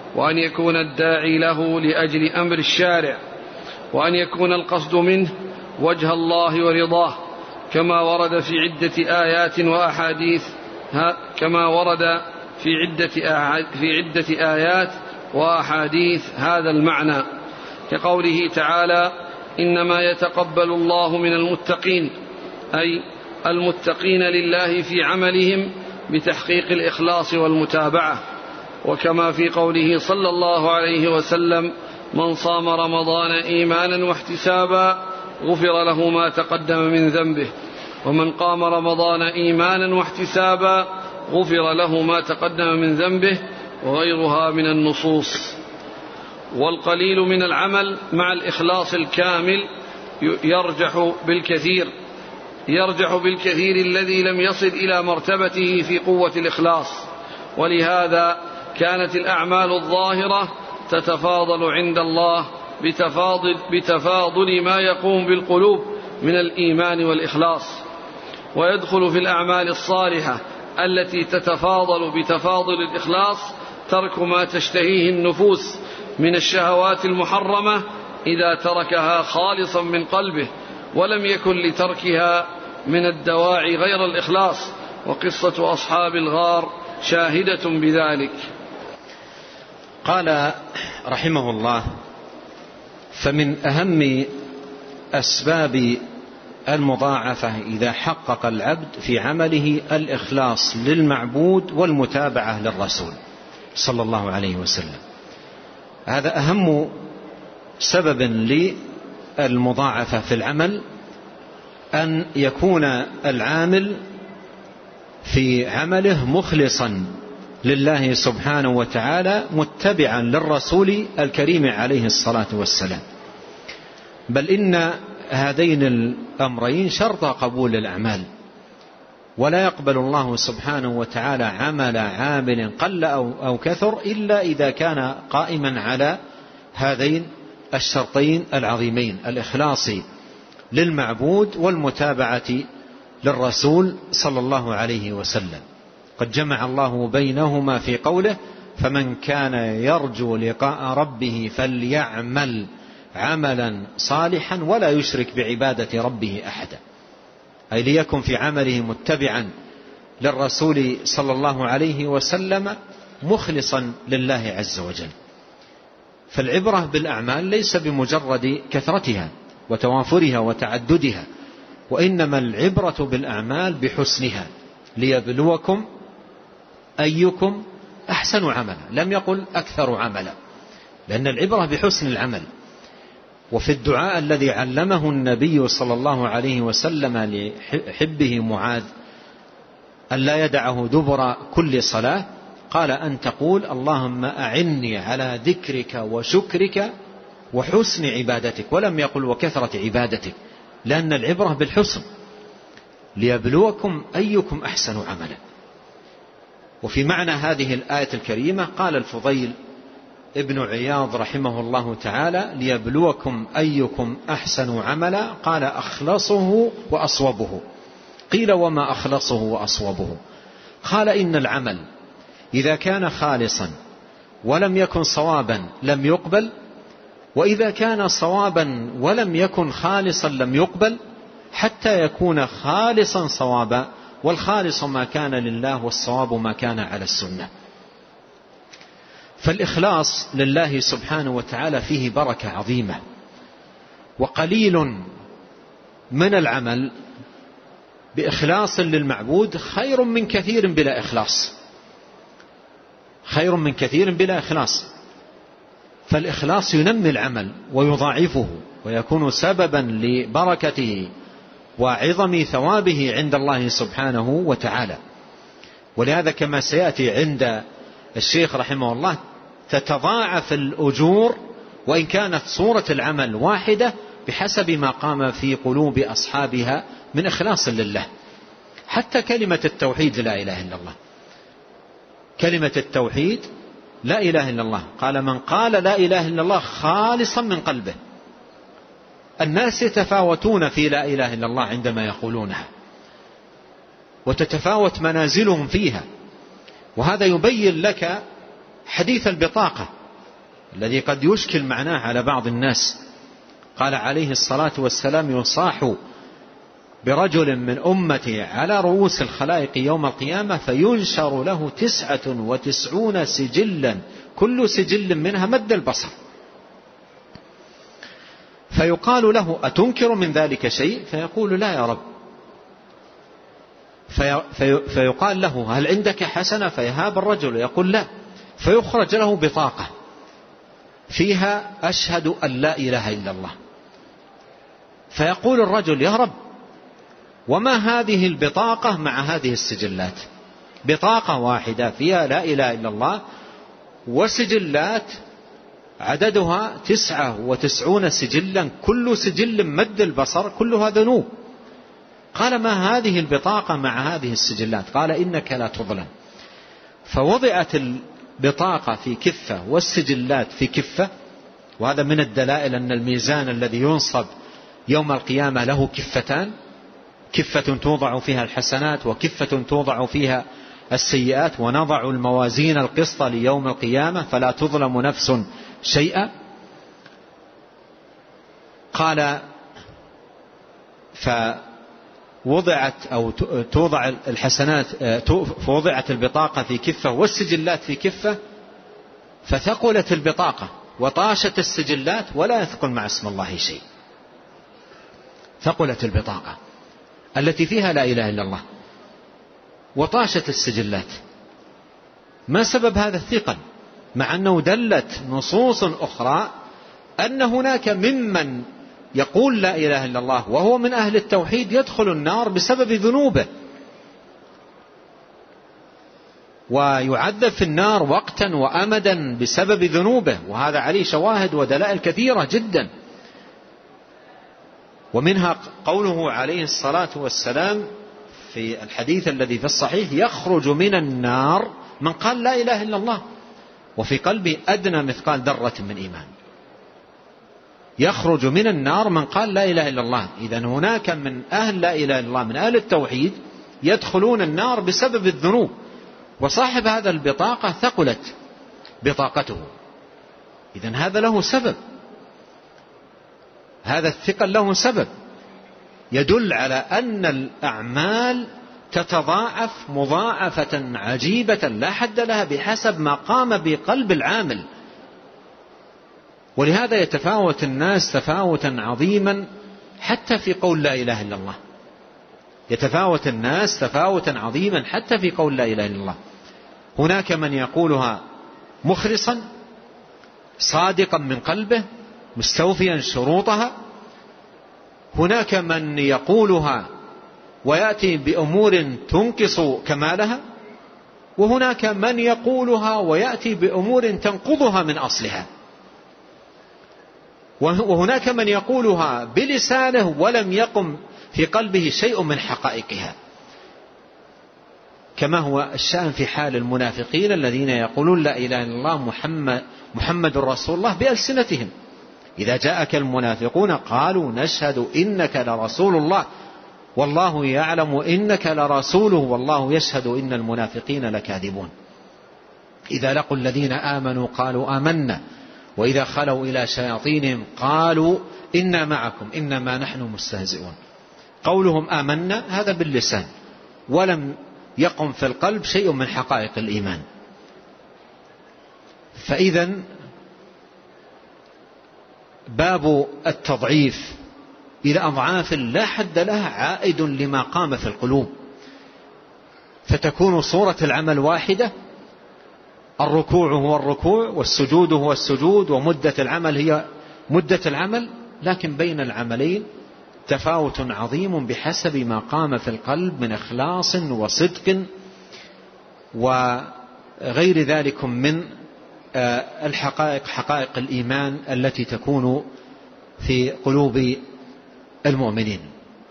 وأن يكون الداعي له لأجل أمر الشارع، وأن يكون القصد منه وجه الله ورضاه، كما ورد في عدة آيات وأحاديث كما ورد في عدة في عدة آيات وأحاديث هذا المعنى، كقوله تعالى: إنما يتقبل الله من المتقين، أي المتقين لله في عملهم بتحقيق الإخلاص والمتابعة. وكما في قوله صلى الله عليه وسلم: من صام رمضان إيمانا واحتسابا غفر له ما تقدم من ذنبه، ومن قام رمضان إيمانا واحتسابا غفر له ما تقدم من ذنبه، وغيرها من النصوص. والقليل من العمل مع الإخلاص الكامل يرجح بالكثير يرجح بالكثير الذي لم يصل إلى مرتبته في قوة الإخلاص. ولهذا كانت الأعمال الظاهرة تتفاضل عند الله بتفاضل, بتفاضل ما يقوم بالقلوب من الإيمان والإخلاص. ويدخل في الأعمال الصالحة التي تتفاضل بتفاضل الإخلاص ترك ما تشتهيه النفوس من الشهوات المحرمة إذا تركها خالصا من قلبه، ولم يكن لتركها من الدواعي غير الإخلاص. وقصة أصحاب الغار شاهدة بذلك. قال رحمه الله: فمن أهم أسباب المضاعفة إذا حقق العبد في عمله الإخلاص للمعبود والمتابعة للرسول صلى الله عليه وسلم. هذا أهم سبب للمضاعفة في العمل، أن يكون العامل في عمله مخلصا لله سبحانه وتعالى متبعا للرسول الكريم عليه الصلاة والسلام. بل إن هذين الأمرين شرط قبول الأعمال، ولا يقبل الله سبحانه وتعالى عمل عامل قل أو كثر إلا إذا كان قائما على هذين الشرطين العظيمين: الإخلاص للمعبود والمتابعة للرسول صلى الله عليه وسلم. قد جمع الله بينهما في قوله: فمن كان يرجو لقاء ربه فليعمل عملا صالحا ولا يشرك بعبادة ربه أحدا، أي ليكن في عمله متبعا للرسول صلى الله عليه وسلم مخلصا لله عز وجل. فالعبرة بالأعمال ليس بمجرد كثرتها وتوافرها وتعددها، وإنما العبرة بالأعمال بحسنها، ليبلوكم أيكم أحسن عملا. لم يقل أكثر عملا، لأن العبرة بحسن العمل. وفي الدعاء الذي علمه النبي صلى الله عليه وسلم لحبه معاذ أن لا يدعه دبر كل صلاة، قال: أن تقول اللهم أعني على ذكرك وشكرك وحسن عبادتك، ولم يقل وكثرة عبادتك، لأن العبرة بالحسن، ليبلوكم أيكم أحسن عملا. وفي معنى هذه الآية الكريمة قال الفضيل ابن عياض رحمه الله تعالى: ليبلوكم أيكم أحسن عملا، قال: أخلصه وأصوبه. قيل: وما أخلصه وأصوبه؟ قال: إن العمل إذا كان خالصا ولم يكن صوابا لم يقبل، وإذا كان صوابا ولم يكن خالصا لم يقبل، حتى يكون خالصا صوابا، والخالص ما كان لله والصواب ما كان على السنة. فالإخلاص لله سبحانه وتعالى فيه بركة عظيمة، وقليل من العمل بإخلاص للمعبود خير من كثير بلا إخلاص، خير من كثير بلا إخلاص. فالإخلاص ينمي العمل ويضاعفه ويكون سببا لبركته وعظم ثوابه عند الله سبحانه وتعالى. ولهذا كما سيأتي عند الشيخ رحمه الله تتضاعف الأجور وإن كانت صورة العمل واحدة بحسب ما قام في قلوب أصحابها من إخلاص لله. حتى كلمة التوحيد لا إله إلا الله، كلمة التوحيد لا إله إلا الله، قال: من قال لا إله إلا الله خالصا من قلبه. الناس يتفاوتون في لا إله إلا الله عندما يقولونها، وتتفاوت منازلهم فيها، وهذا يبين لك حديث البطاقة الذي قد يشكل معناه على بعض الناس. قال عليه الصلاة والسلام: يصاح برجل من أمتي على رؤوس الخلائق يوم القيامة فينشر له تسعة وتسعون سجلا كل سجل منها مد البصر، فيقال له: أتنكر من ذلك شيء؟ فيقول: لا يا رب. في في فيقال له: هل عندك حسنة؟ فيهاب الرجل يقول: لا. فيخرج له بطاقة فيها: أشهد أن لا إله إلا الله. فيقول الرجل: يا رب، وما هذه البطاقة مع هذه السجلات؟ بطاقة واحدة فيها لا إله إلا الله، وسجلات عددها تسعة وتسعون سجلا كل سجل مد البصر كلها ذنوب. قال: ما هذه البطاقة مع هذه السجلات؟ قال: إنك لا تظلم. فوضعت البطاقة في كفة والسجلات في كفة، وهذا من الدلائل أن الميزان الذي ينصب يوم القيامة له كفتان: كفة توضع فيها الحسنات وكفة توضع فيها السيئات، ونضع الموازين القسط ليوم القيامة فلا تظلم نفس شيئا. قال: فوضعت أو توضع الحسنات، فوضعت البطاقة في كفة والسجلات في كفة، فثقلت البطاقة وطاشت السجلات ولا يثقل مع اسم الله شيء. ثقلت البطاقة التي فيها لا إله إلا الله وطاشت السجلات. ما سبب هذا الثقل؟ مع أنه دلت نصوص أخرى أن هناك ممن يقول لا إله إلا الله وهو من أهل التوحيد يدخل النار بسبب ذنوبه، ويعذب في النار وقتا وأمدا بسبب ذنوبه، وهذا عليه شواهد ودلائل كثيرة جدا. ومنها قوله عليه الصلاة والسلام في الحديث الذي في الصحيح: يخرج من النار من قال لا إله إلا الله وفي قلبه أدنى مثقال ذرة من إيمان. يخرج من النار من قال لا إله إلا الله. إذن هناك من أهل لا إله إلا الله من أهل التوحيد يدخلون النار بسبب الذنوب، وصاحب هذا البطاقة ثقلت بطاقته. إذن هذا له سبب، هذا الثقل له سبب يدل على أن الأعمال تتضاعف مضاعفة عجيبة لا حد لها بحسب ما قام بقلب العامل. ولهذا يتفاوت الناس تفاوتا عظيما حتى في قول لا إله إلا الله. يتفاوت الناس تفاوتا عظيما حتى في قول لا إله إلا الله. هناك من يقولها مخلصا صادقا من قلبه مستوفيا شروطها، هناك من يقولها ويأتي بأمور تنقص كمالها، وهناك من يقولها ويأتي بأمور تنقضها من أصلها، وهناك من يقولها بلسانه ولم يقم في قلبه شيء من حقائقها، كما هو الشأن في حال المنافقين الذين يقولون لا إله إلا الله محمد, محمد رسول الله بألسنتهم. إذا جاءك المنافقون قالوا نشهد إنك لرسول الله والله يعلم إنك لرسوله والله يشهد إن المنافقين لكاذبون. إذا لقوا الذين آمنوا قالوا آمنا وإذا خلوا إلى شياطينهم قالوا إنا معكم إنما نحن مستهزئون. قولهم آمنا هذا باللسان ولم يقم في القلب شيء من حقائق الإيمان. فإذا باب التضعيف إلى أضعاف لا حد لها عائد لما قام في القلوب، فتكون صورة العمل واحدة، الركوع هو الركوع والسجود هو السجود ومدة العمل هي مدة العمل، لكن بين العملين تفاوت عظيم بحسب ما قام في القلب من إخلاص وصدق وغير ذلك من الحقائق، حقائق الإيمان التي تكون في قلوب المؤمنين.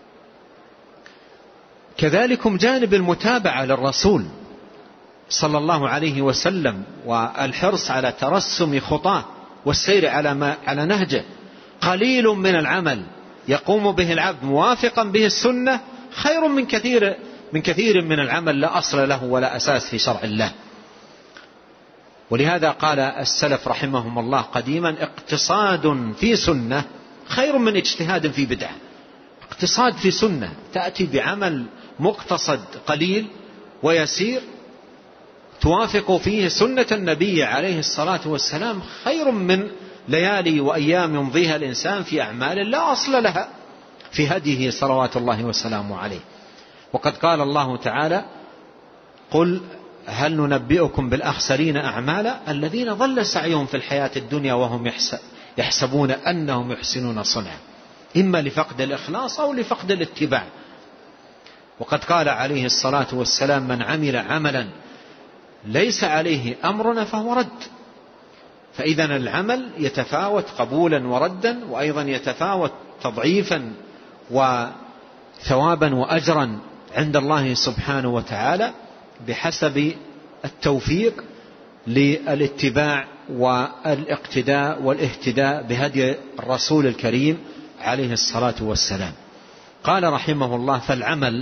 كذلكم جانب المتابعة للرسول صلى الله عليه وسلم والحرص على ترسم خطاه والسير على ما على نهجه. قليل من العمل يقوم به العبد موافقا به السنة خير من كثير من كثير من العمل لا أصل له ولا أساس في شرع الله. ولهذا قال السلف رحمهم الله قديما: اقتصاد في سنة خير من اجتهاد في بدعة. اقتصاد في سنة، تأتي بعمل مقتصد قليل ويسير توافق فيه سنة النبي عليه الصلاة والسلام، خير من ليالي وأيام يمضيها الإنسان في أعمال لا أصل لها في هديه صلوات الله وسلامه عليه. وقد قال الله تعالى: قل هل ننبئكم بالأخسرين أعمالا الذين ضل سعيهم في الحياة الدنيا وهم يحسبون أنهم يحسنون صنعا، إما لفقد الإخلاص أو لفقد الاتباع. وقد قال عليه الصلاة والسلام: من عمل عملا ليس عليه أمرنا فهو رد. فإذا العمل يتفاوت قبولا وردا، وأيضا يتفاوت تضعيفا وثوابا وأجرا عند الله سبحانه وتعالى بحسب التوفيق للاتباع والاقتداء والاهتداء بهدي الرسول الكريم عليه الصلاة والسلام. قال رحمه الله: فالعمل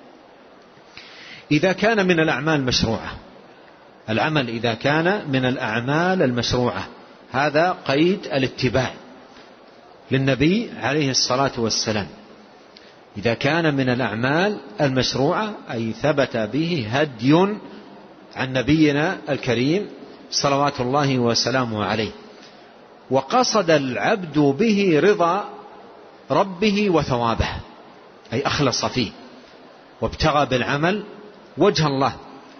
إذا كان من الأعمال المشروعة، العمل إذا كان من الأعمال المشروعة، هذا قيد الاتباع للنبي عليه الصلاة والسلام. إذا كان من الأعمال المشروعة أي ثبت به هدي عن نبينا الكريم صلوات الله وسلامه عليه، وقصد العبد به رضا ربه وثوابه، أي أخلص فيه وابتغى بالعمل وجه الله،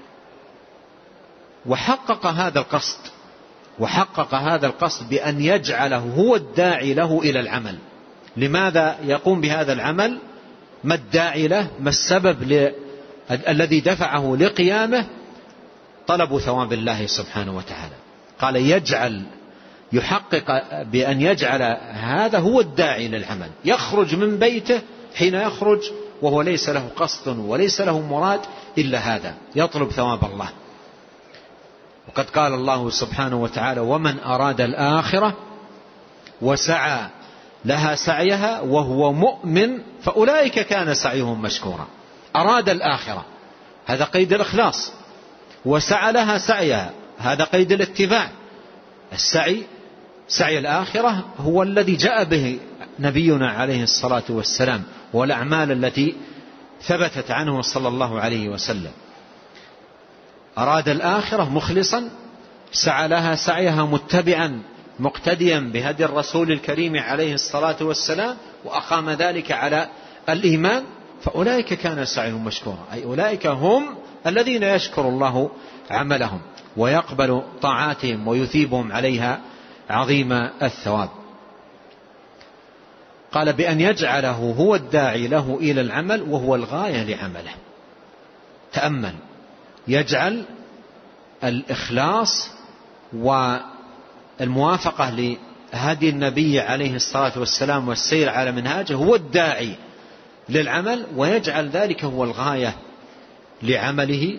وحقق هذا القصد وحقق هذا القصد بأن يجعله هو الداعي له إلى العمل. لماذا يقوم بهذا العمل؟ ما الداعي له؟ ما السبب ل... الذي دفعه لقيامه؟ طلب ثواب الله سبحانه وتعالى. قال يجعل، يحقق بأن يجعل هذا هو الداعي للعمل، يخرج من بيته حين يخرج وهو ليس له قصد وليس له مراد إلا هذا، يطلب ثواب الله. وقد قال الله سبحانه وتعالى: ومن أراد الآخرة وسعى لها سعيها وهو مؤمن فأولئك كان سعيهم مشكورا. أراد الآخرة، هذا قيد الإخلاص، وسعى لها سعيها، هذا قيد الاتباع. السعي، سعي الآخرة هو الذي جاء به نبينا عليه الصلاة والسلام، والأعمال التي ثبتت عنه صلى الله عليه وسلم. أراد الآخرة مخلصا، سعى لها سعيها متبعا مقتديا بهدي الرسول الكريم عليه الصلاة والسلام، وأقام ذلك على الإيمان، فأولئك كان سعيهم مشكورا، أي أولئك هم الذين يشكر الله عملهم ويقبل طاعاتهم ويثيبهم عليها عظيم الثواب. قال بأن يجعله هو الداعي له إلى العمل وهو الغاية لعمله. تأمل، يجعل الإخلاص والموافقة لهدي النبي عليه الصلاة والسلام والسير على منهاجه هو الداعي للعمل، ويجعل ذلك هو الغاية لعمله،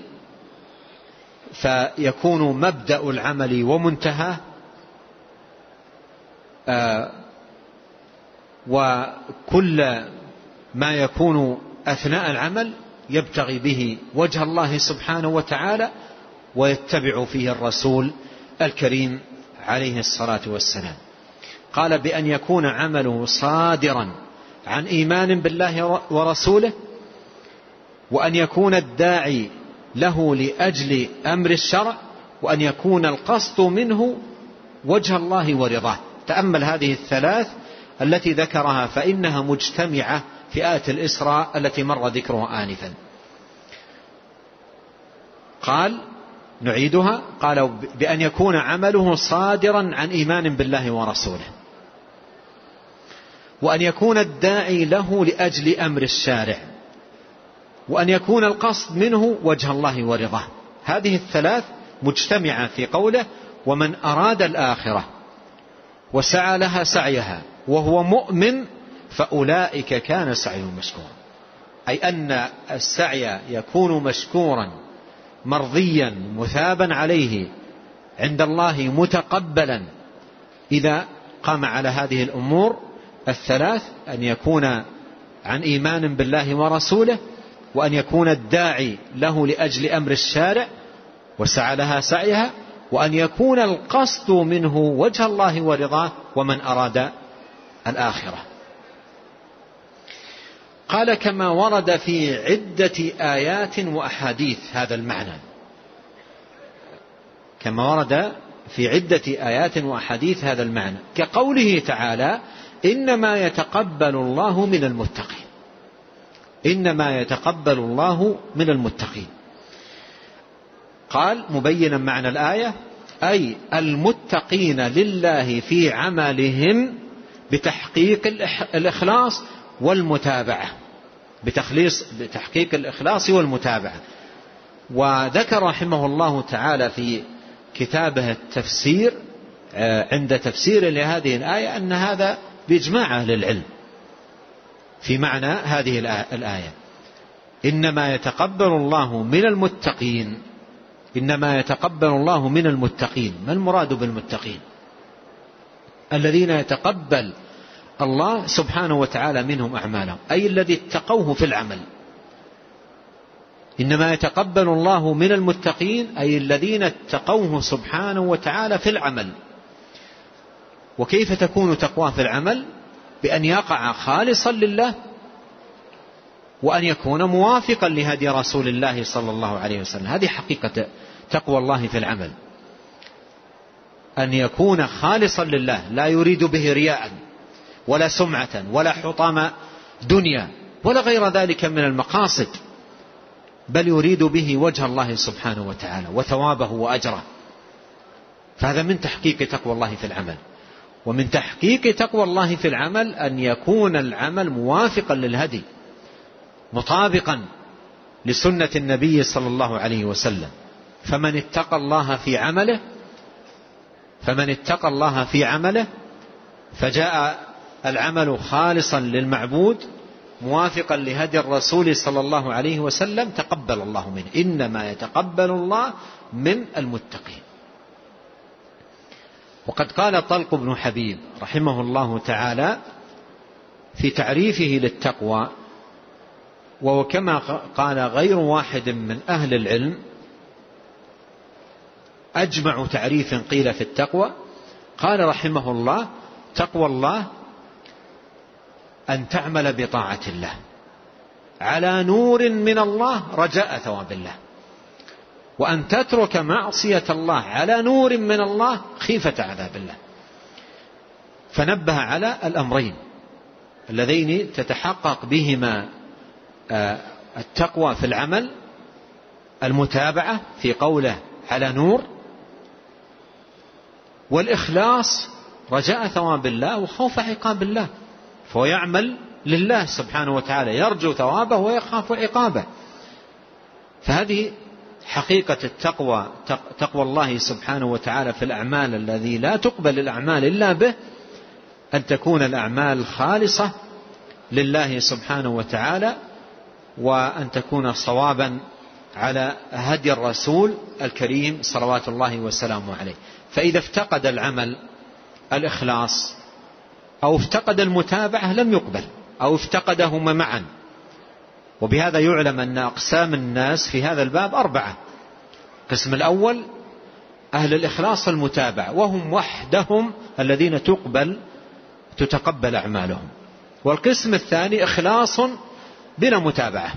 فيكون مبدأ العمل ومنتهاه، آه وكل ما يكون أثناء العمل يبتغي به وجه الله سبحانه وتعالى ويتبع فيه الرسول الكريم عليه الصلاة والسلام. قال بأن يكون عمله صادرا عن إيمان بالله ورسوله، وأن يكون الداعي له لأجل أمر الشرع، وأن يكون القصد منه وجه الله ورضاه. تأمل هذه الثلاث التي ذكرها فإنها مجتمعة في آية الإسراء التي مر ذكرها آنفا. قال نعيدها، قال بأن يكون عمله صادرا عن إيمان بالله ورسوله، وأن يكون الداعي له لأجل أمر الشارع، وأن يكون القصد منه وجه الله ورضاه. هذه الثلاث مجتمعة في قوله ومن أراد الآخرة وسعى لها سعيها وهو مؤمن فأولئك كان سعيهم مشكورا، أي أن السعي يكون مشكورا مرضيا مثابا عليه عند الله متقبلا إذا قام على هذه الأمور الثلاث: أن يكون عن إيمان بالله ورسوله، وأن يكون الداعي له لأجل أمر الشارع وسعى لها سعيها، وأن يكون القصد منه وجه الله ورضاه ومن أراد الآخرة. قال كما ورد في عدة آيات وأحاديث هذا المعنى، كما ورد في عدة آيات وأحاديث هذا المعنى، كقوله تعالى إنما يتقبل الله من المتقين، إنما يتقبل الله من المتقين. قال مبينا معنى الآية أي المتقين لله في عملهم بتحقيق الإخلاص والمتابعة، بتخليص بتحقيق الإخلاص والمتابعة. وذكر رحمه الله تعالى في كتابه التفسير عند تفسير لهذه الآية أن هذا بإجماع أهل العلم في معنى هذه الآية، إنما يتقبل الله من المتقين، إنما يتقبل الله من المتقين. ما المراد بالمتقين؟ الذين يتقبل الله سبحانه وتعالى منهم أعمالهم، أي الذي اتقوه في العمل. إنما يتقبل الله من المتقين أي الذين اتقوه سبحانه وتعالى في العمل. وكيف تكون تقواه في العمل؟ بأن يقع خالصا لله، وأن يكون موافقا لهدي رسول الله صلى الله عليه وسلم. هذه حقيقة تقوى الله في العمل، أن يكون خالصا لله، لا يريد به رياء ولا سمعة ولا حطام دنيا ولا غير ذلك من المقاصد، بل يريد به وجه الله سبحانه وتعالى وثوابه وأجره. فهذا من تحقيق تقوى الله في العمل. ومن تحقيق تقوى الله في العمل أن يكون العمل موافقا للهدي، مطابقا لسنة النبي صلى الله عليه وسلم. فمن اتقى الله في عمله فمن اتقى الله في عمله فجاء العمل خالصا للمعبود موافقا لهدي الرسول صلى الله عليه وسلم، تقبل الله منه. إنما يتقبل الله من المتقين. وقد قال طلق بن حبيب رحمه الله تعالى في تعريفه للتقوى، وهو كما قال غير واحد من أهل العلم أجمع تعريف قيل في التقوى، قال رحمه الله تقوى الله أن تعمل بطاعة الله على نور من الله رجاء ثواب الله، وأن تترك معصية الله على نور من الله خيفة عذاب الله. فنبه على الأمرين اللذين تتحقق بهما التقوى في العمل: المتابعة في قوله على نور، والإخلاص رجاء ثواب الله وخوف عقاب الله. فهو يعمل لله سبحانه وتعالى، يرجو ثوابه ويخاف عقابه. فهذه حقيقة التقوى، تقوى الله سبحانه وتعالى في الأعمال الذي لا تقبل الأعمال إلا به، أن تكون الأعمال خالصة لله سبحانه وتعالى، وأن تكون صوابا على هدي الرسول الكريم صلوات الله وسلامه عليه. فإذا افتقد العمل الإخلاص أو افتقد المتابعة لم يقبل، أو افتقدهما معا. وبهذا يعلم أن أقسام الناس في هذا الباب أربعة: القسم الأول أهل الإخلاص المتابعة، وهم وحدهم الذين تقبل تتقبل أعمالهم. والقسم الثاني إخلاص بلا متابعة،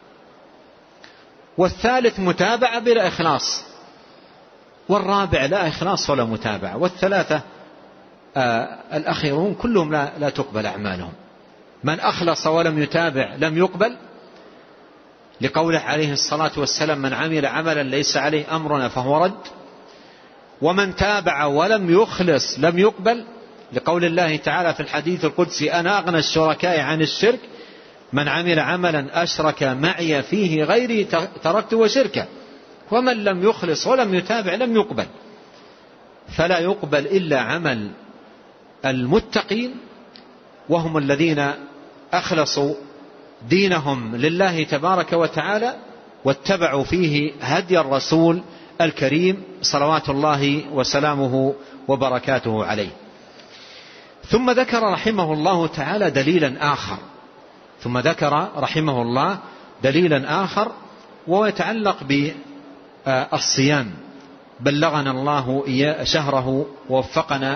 والثالث متابعة بلا إخلاص، والرابع لا إخلاص ولا متابعة، والثلاثة آه الأخيرون كلهم لا, لا تقبل أعمالهم. من أخلص ولم يتابع لم يقبل، لقوله عليه الصلاة والسلام: من عمل عملا ليس عليه أمرنا فهو رد. ومن تابع ولم يخلص لم يقبل، لقول الله تعالى في الحديث القدسي: أنا أغنى الشركاء عن الشرك، من عمل عملا أشرك معي فيه غيري تركت وشركه. ومن لم يخلص ولم يتابع لم يقبل. فلا يقبل إلا عمل المتقين، وهم الذين أخلصوا دينهم لله تبارك وتعالى واتبعوا فيه هدي الرسول الكريم صلوات الله وسلامه وبركاته عليه. ثم ذكر رحمه الله تعالى دليلا آخر ثم ذكر رحمه الله دليلا آخر وهو يتعلق بالصيام بلغنا الله شهره ووفقنا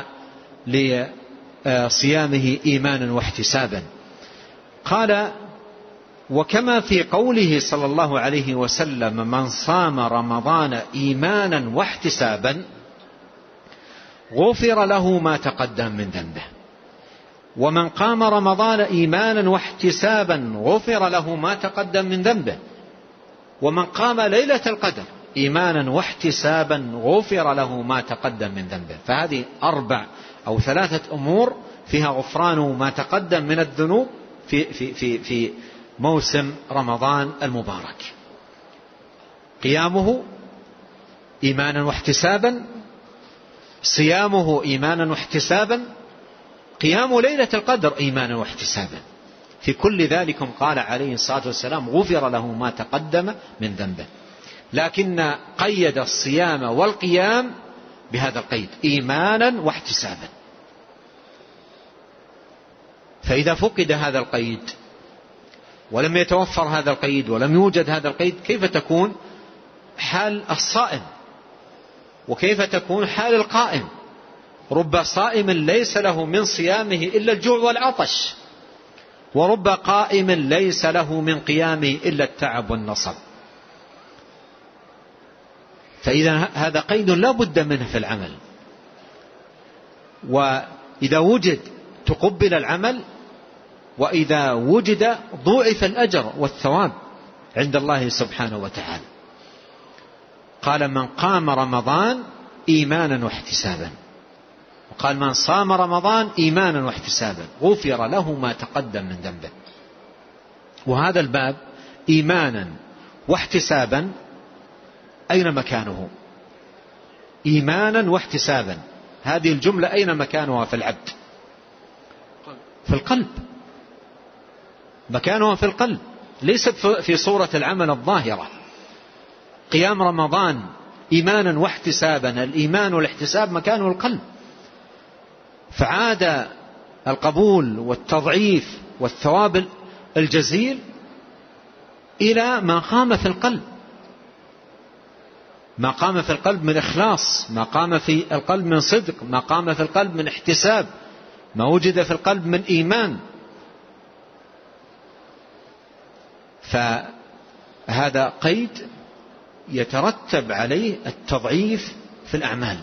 لصيامه إيمانا واحتسابا. قال: وكما في قوله صلى الله عليه وسلم: من صام رمضان إيمانا واحتسابا غفر له ما تقدم من ذنبه، ومن قام رمضان إيمانا واحتسابا غفر له ما تقدم من ذنبه، ومن قام ليلة القدر إيمانا واحتسابا غفر له ما تقدم من ذنبه. فهذه أربع أو ثلاثة أمور فيها غفران ما تقدم من الذنوب في, في, في, في موسم رمضان المبارك. قيامه إيمانا واحتسابا، صيامه إيمانا واحتسابا، قيام ليلة القدر إيمانا واحتسابا. في كل ذلك قال عليه الصلاة والسلام: غفر له ما تقدم من ذنبه. لكن قيد الصيام والقيام بهذا القيد: إيمانا واحتسابا. فإذا فقد هذا القيد ولم يتوفر هذا القيد ولم يوجد هذا القيد، كيف تكون حال الصائم وكيف تكون حال القائم؟ رب صائم ليس له من صيامه إلا الجوع والعطش، ورب قائم ليس له من قيامه إلا التعب والنصب. فإذا هذا قيد لا بد منه في العمل، وإذا وجد تقبل العمل، وإذا وجد ضوعف الأجر والثواب عند الله سبحانه وتعالى. قال: من قام رمضان إيمانا واحتسابا، وقال: من صام رمضان إيمانا واحتسابا غفر له ما تقدم من ذنبه. وهذا الباب إيمانا واحتسابا أين مكانه؟ إيمانا واحتسابا، هذه الجملة أين مكانها في العبد؟ في القلب، مكانها في القلب، ليست في صورة العمل الظاهرة. قيام رمضان إيمانا واحتسابا، الإيمان والاحتساب مكانه القلب، فعاد القبول والتضعيف والثواب الجزيل إلى ما قام في القلب، ما قام في القلب من إخلاص، ما قام في القلب من صدق، ما قام في القلب من احتساب، ما وجد في القلب من إيمان. فهذا قيد يترتب عليه التضعيف في الأعمال.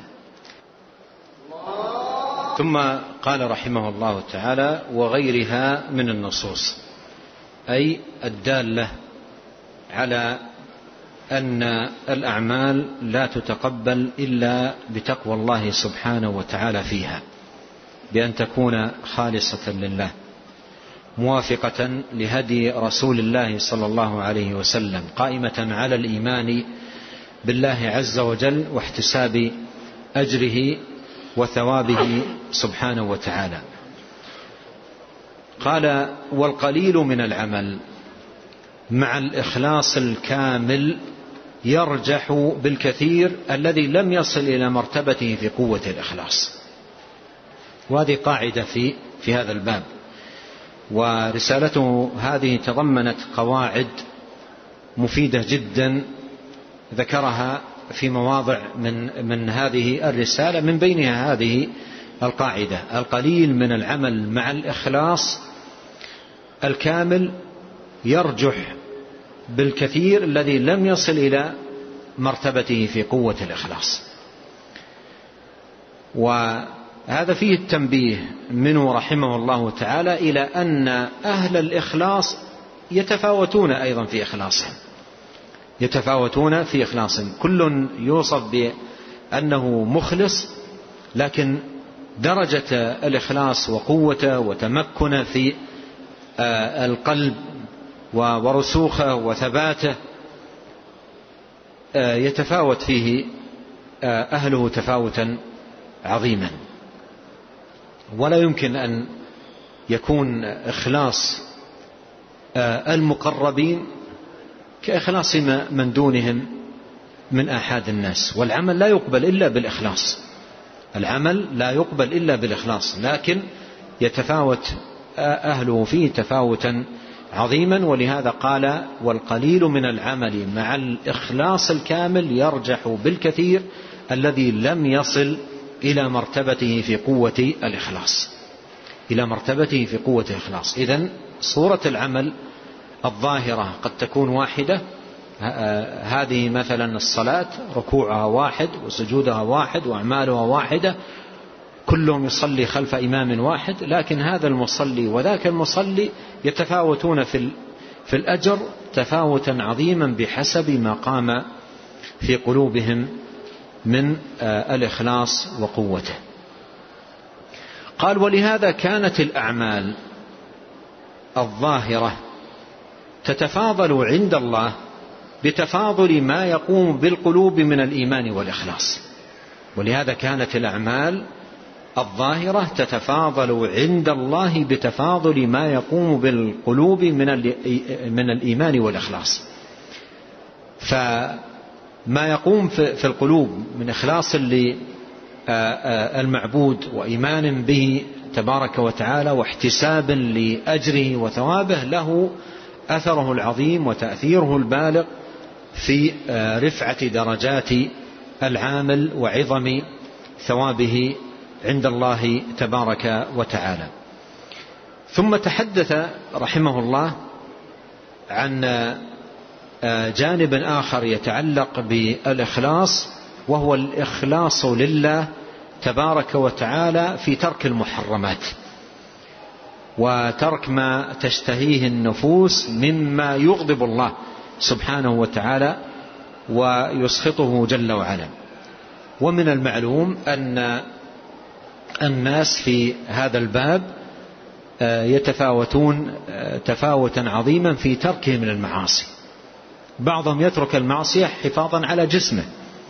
ثم قال رحمه الله تعالى: وغيرها من النصوص، أي الدالة على أن الأعمال لا تتقبل إلا بتقوى الله سبحانه وتعالى فيها، بأن تكون خالصة لله، موافقة لهدي رسول الله صلى الله عليه وسلم، قائمة على الإيمان بالله عز وجل واحتساب أجره وثوابه سبحانه وتعالى. قال: والقليل من العمل مع الإخلاص الكامل يرجح بالكثير الذي لم يصل إلى مرتبته في قوة الإخلاص. وهذه قاعدة في في هذا الباب، ورسالته هذه تضمنت قواعد مفيدة جدا ذكرها في مواضع من من هذه الرسالة، من بينها هذه القاعدة: القليل من العمل مع الإخلاص الكامل يرجح بالكثير الذي لم يصل إلى مرتبته في قوة الإخلاص. وهذا فيه التنبيه منه رحمه الله تعالى إلى أن أهل الإخلاص يتفاوتون أيضا في إخلاصهم، يتفاوتون في إخلاصهم، كل يوصف بأنه مخلص، لكن درجة الإخلاص وقوته وتمكنه في القلب ورسوخه وثباته يتفاوت فيه أهله تفاوتا عظيما. ولا يمكن أن يكون إخلاص المقربين كإخلاص من دونهم من آحاد الناس. والعمل لا يقبل إلا بالإخلاص، العمل لا يقبل إلا بالإخلاص، لكن يتفاوت أهله فيه تفاوتا عظيما. ولهذا قال: والقليل من العمل مع الإخلاص الكامل يرجح بالكثير الذي لم يصل إلى مرتبته في قوة الإخلاص، إلى مرتبته في قوة الإخلاص. إذن صورة العمل الظاهرة قد تكون واحدة، هذه مثلا الصلاة ركوعها واحد وسجودها واحد وأعمالها واحدة، كلهم يصلي خلف إمام واحد، لكن هذا المصلي وذاك المصلي يتفاوتون في في الأجر تفاوتا عظيما بحسب ما قام في قلوبهم من الإخلاص وقوته. قال: ولهذا كانت الأعمال الظاهرة تتفاضل عند الله بتفاضل ما يقوم بالقلوب من الإيمان والإخلاص. ولهذا كانت الأعمال الظاهرة تتفاضل عند الله بتفاضل ما يقوم بالقلوب من الإيمان والإخلاص. فما يقوم في القلوب من إخلاص للمعبود وإيمان به تبارك وتعالى واحتساب لأجره وثوابه له أثره العظيم وتأثيره البالغ في رفعة درجات العامل وعظم ثوابه عند الله تبارك وتعالى. ثم تحدث رحمه الله عن جانب آخر يتعلق بالإخلاص، وهو الإخلاص لله تبارك وتعالى في ترك المحرمات وترك ما تشتهيه النفوس مما يغضب الله سبحانه وتعالى ويسخطه جل وعلا. ومن المعلوم أن الناس في هذا الباب يتفاوتون تفاوتا عظيما في تركه من المعاصي. بعضهم يترك المعصية حفاظا على جسمه،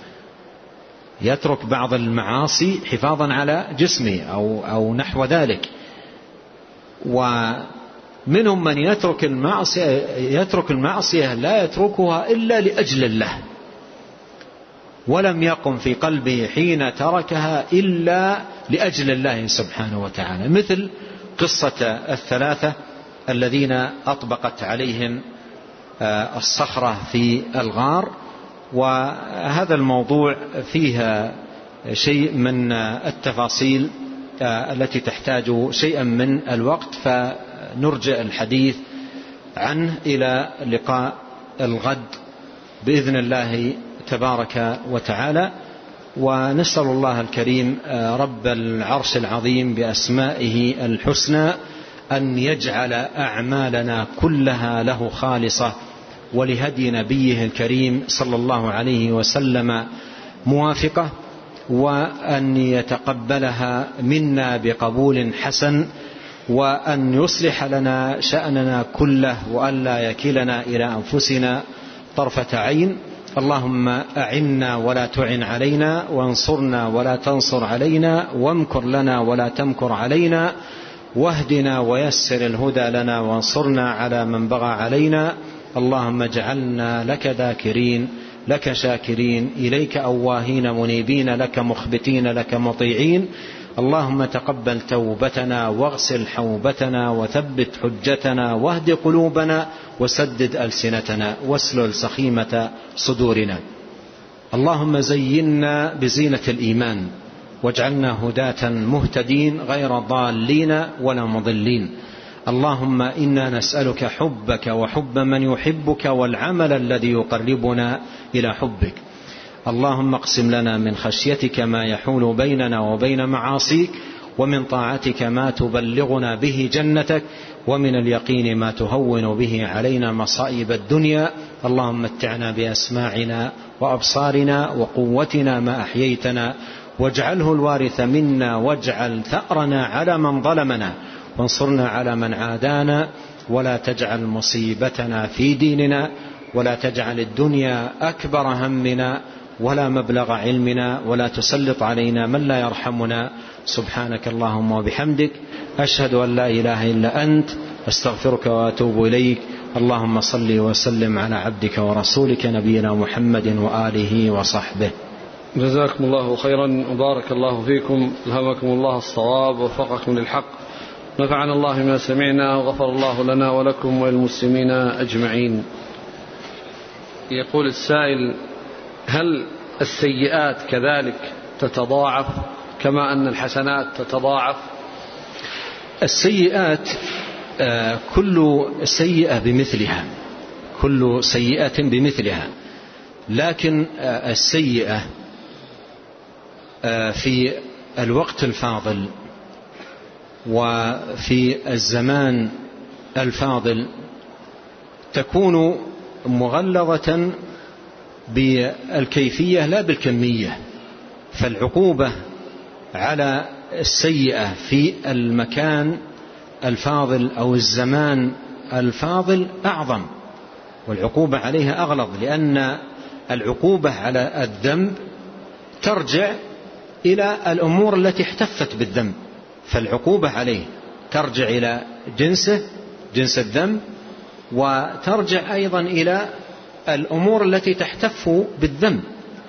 يترك بعض المعاصي حفاظا على جسمه أو, أو نحو ذلك. ومنهم من يترك المعصية يترك المعصية لا يتركها إلا لأجل الله، ولم يقم في قلبه حين تركها إلا لأجل الله سبحانه وتعالى، مثل قصة الثلاثة الذين أطبقت عليهم الصخرة في الغار. وهذا الموضوع فيها شيء من التفاصيل التي تحتاج شيئا من الوقت، فنرجع الحديث عنه إلى لقاء الغد بإذن الله تبارك وتعالى. ونسأل الله الكريم رب العرش العظيم بأسمائه الحسنى أن يجعل أعمالنا كلها له خالصة ولهدي نبيه الكريم صلى الله عليه وسلم موافقة، وأن يتقبلها منا بقبول حسن، وأن يصلح لنا شأننا كله، وأن لا يكلنا إلى أنفسنا طرفة عين. اللهم أعنا ولا تعن علينا، وانصرنا ولا تنصر علينا، وامكر لنا ولا تمكر علينا، واهدنا ويسر الهدى لنا، وانصرنا على من بغى علينا. اللهم اجعلنا لك ذاكرين لك شاكرين، إليك أواهين منيبين، لك مخبتين لك مطيعين. اللهم تقبل توبتنا واغسل حوبتنا وثبت حجتنا واهد قلوبنا وسدد ألسنتنا واسلل سخيمة صدورنا. اللهم زينا بزينة الإيمان واجعلنا هداة مهتدين غير ضالين ولا مضلين. اللهم إنا نسألك حبك وحب من يحبك والعمل الذي يقربنا إلى حبك. اللهم اقسم لنا من خشيتك ما يحول بيننا وبين معاصيك، ومن طاعتك ما تبلغنا به جنتك، ومن اليقين ما تهون به علينا مصائب الدنيا. اللهم متعنا بأسماعنا وأبصارنا وقوتنا ما أحييتنا، واجعله الوارث منا، واجعل ثأرنا على من ظلمنا، وانصرنا على من عادانا، ولا تجعل مصيبتنا في ديننا، ولا تجعل الدنيا أكبر همنا ولا مبلغ علمنا، ولا تسلط علينا من لا يرحمنا. سبحانك اللهم وبحمدك، أشهد أن لا إله إلا أنت، أستغفرك وأتوب إليك. اللهم صل وسلم على عبدك ورسولك نبينا محمد وآله وصحبه. جزاكم الله خيرا وبارك الله فيكم، ألهمكم الله الصواب ووفقكم للحق، نفعنا الله ما سمعنا، وغفر الله لنا ولكم وللمسلمين أجمعين. يقول السائل: هل السيئات كذلك تتضاعف كما أن الحسنات تتضاعف؟ السيئات كل سيئة بمثلها، كل سيئة بمثلها، لكن السيئة في الوقت الفاضل وفي الزمان الفاضل تكون مغلظة بالكيفية لا بالكمية. فالعقوبة على السيئة في المكان الفاضل أو الزمان الفاضل أعظم، والعقوبة عليها أغلظ، لأن العقوبة على الذنب ترجع إلى الأمور التي احتفت بالذنب، فالعقوبة عليه ترجع إلى جنسه، جنس الذنب، وترجع أيضا إلى الأمور التي تحتف بالذنب.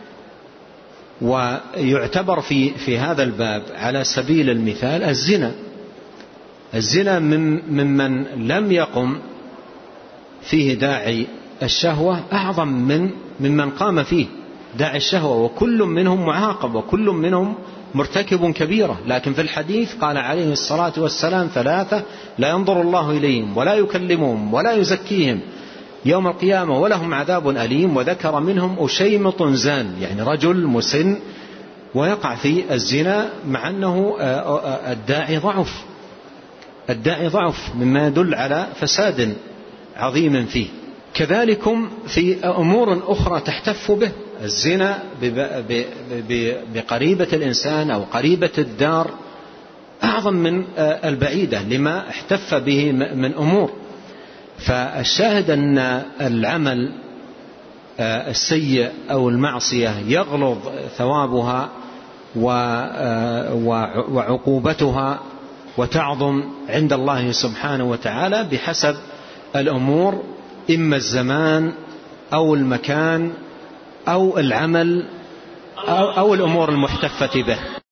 ويعتبر في في هذا الباب على سبيل المثال الزنا. الزنا ممن لم يقم فيه داعي الشهوة أعظم من ممن قام فيه داعي الشهوة، وكل منهم معاقب وكل منهم مرتكب كبيرة. لكن في الحديث قال عليه الصلاة والسلام: ثلاثة لا ينظر الله إليهم ولا يكلمهم ولا يزكيهم يوم القيامة ولهم عذاب أليم. وذكر منهم أشيمط زان، يعني رجل مسن ويقع في الزنا مع أنه الداعي ضعف، الداعي ضعف مما يدل على فساد عظيم فيه. كذلكم في أمور أخرى تحتف به، الزنا بقريبة الإنسان أو قريبة الدار أعظم من البعيدة لما احتف به من أمور. فالشاهد أن العمل السيء أو المعصية يغلظ ثوابها وعقوبتها وتعظم عند الله سبحانه وتعالى بحسب الأمور، إما الزمان أو المكان أو العمل أو الأمور المحتفة به.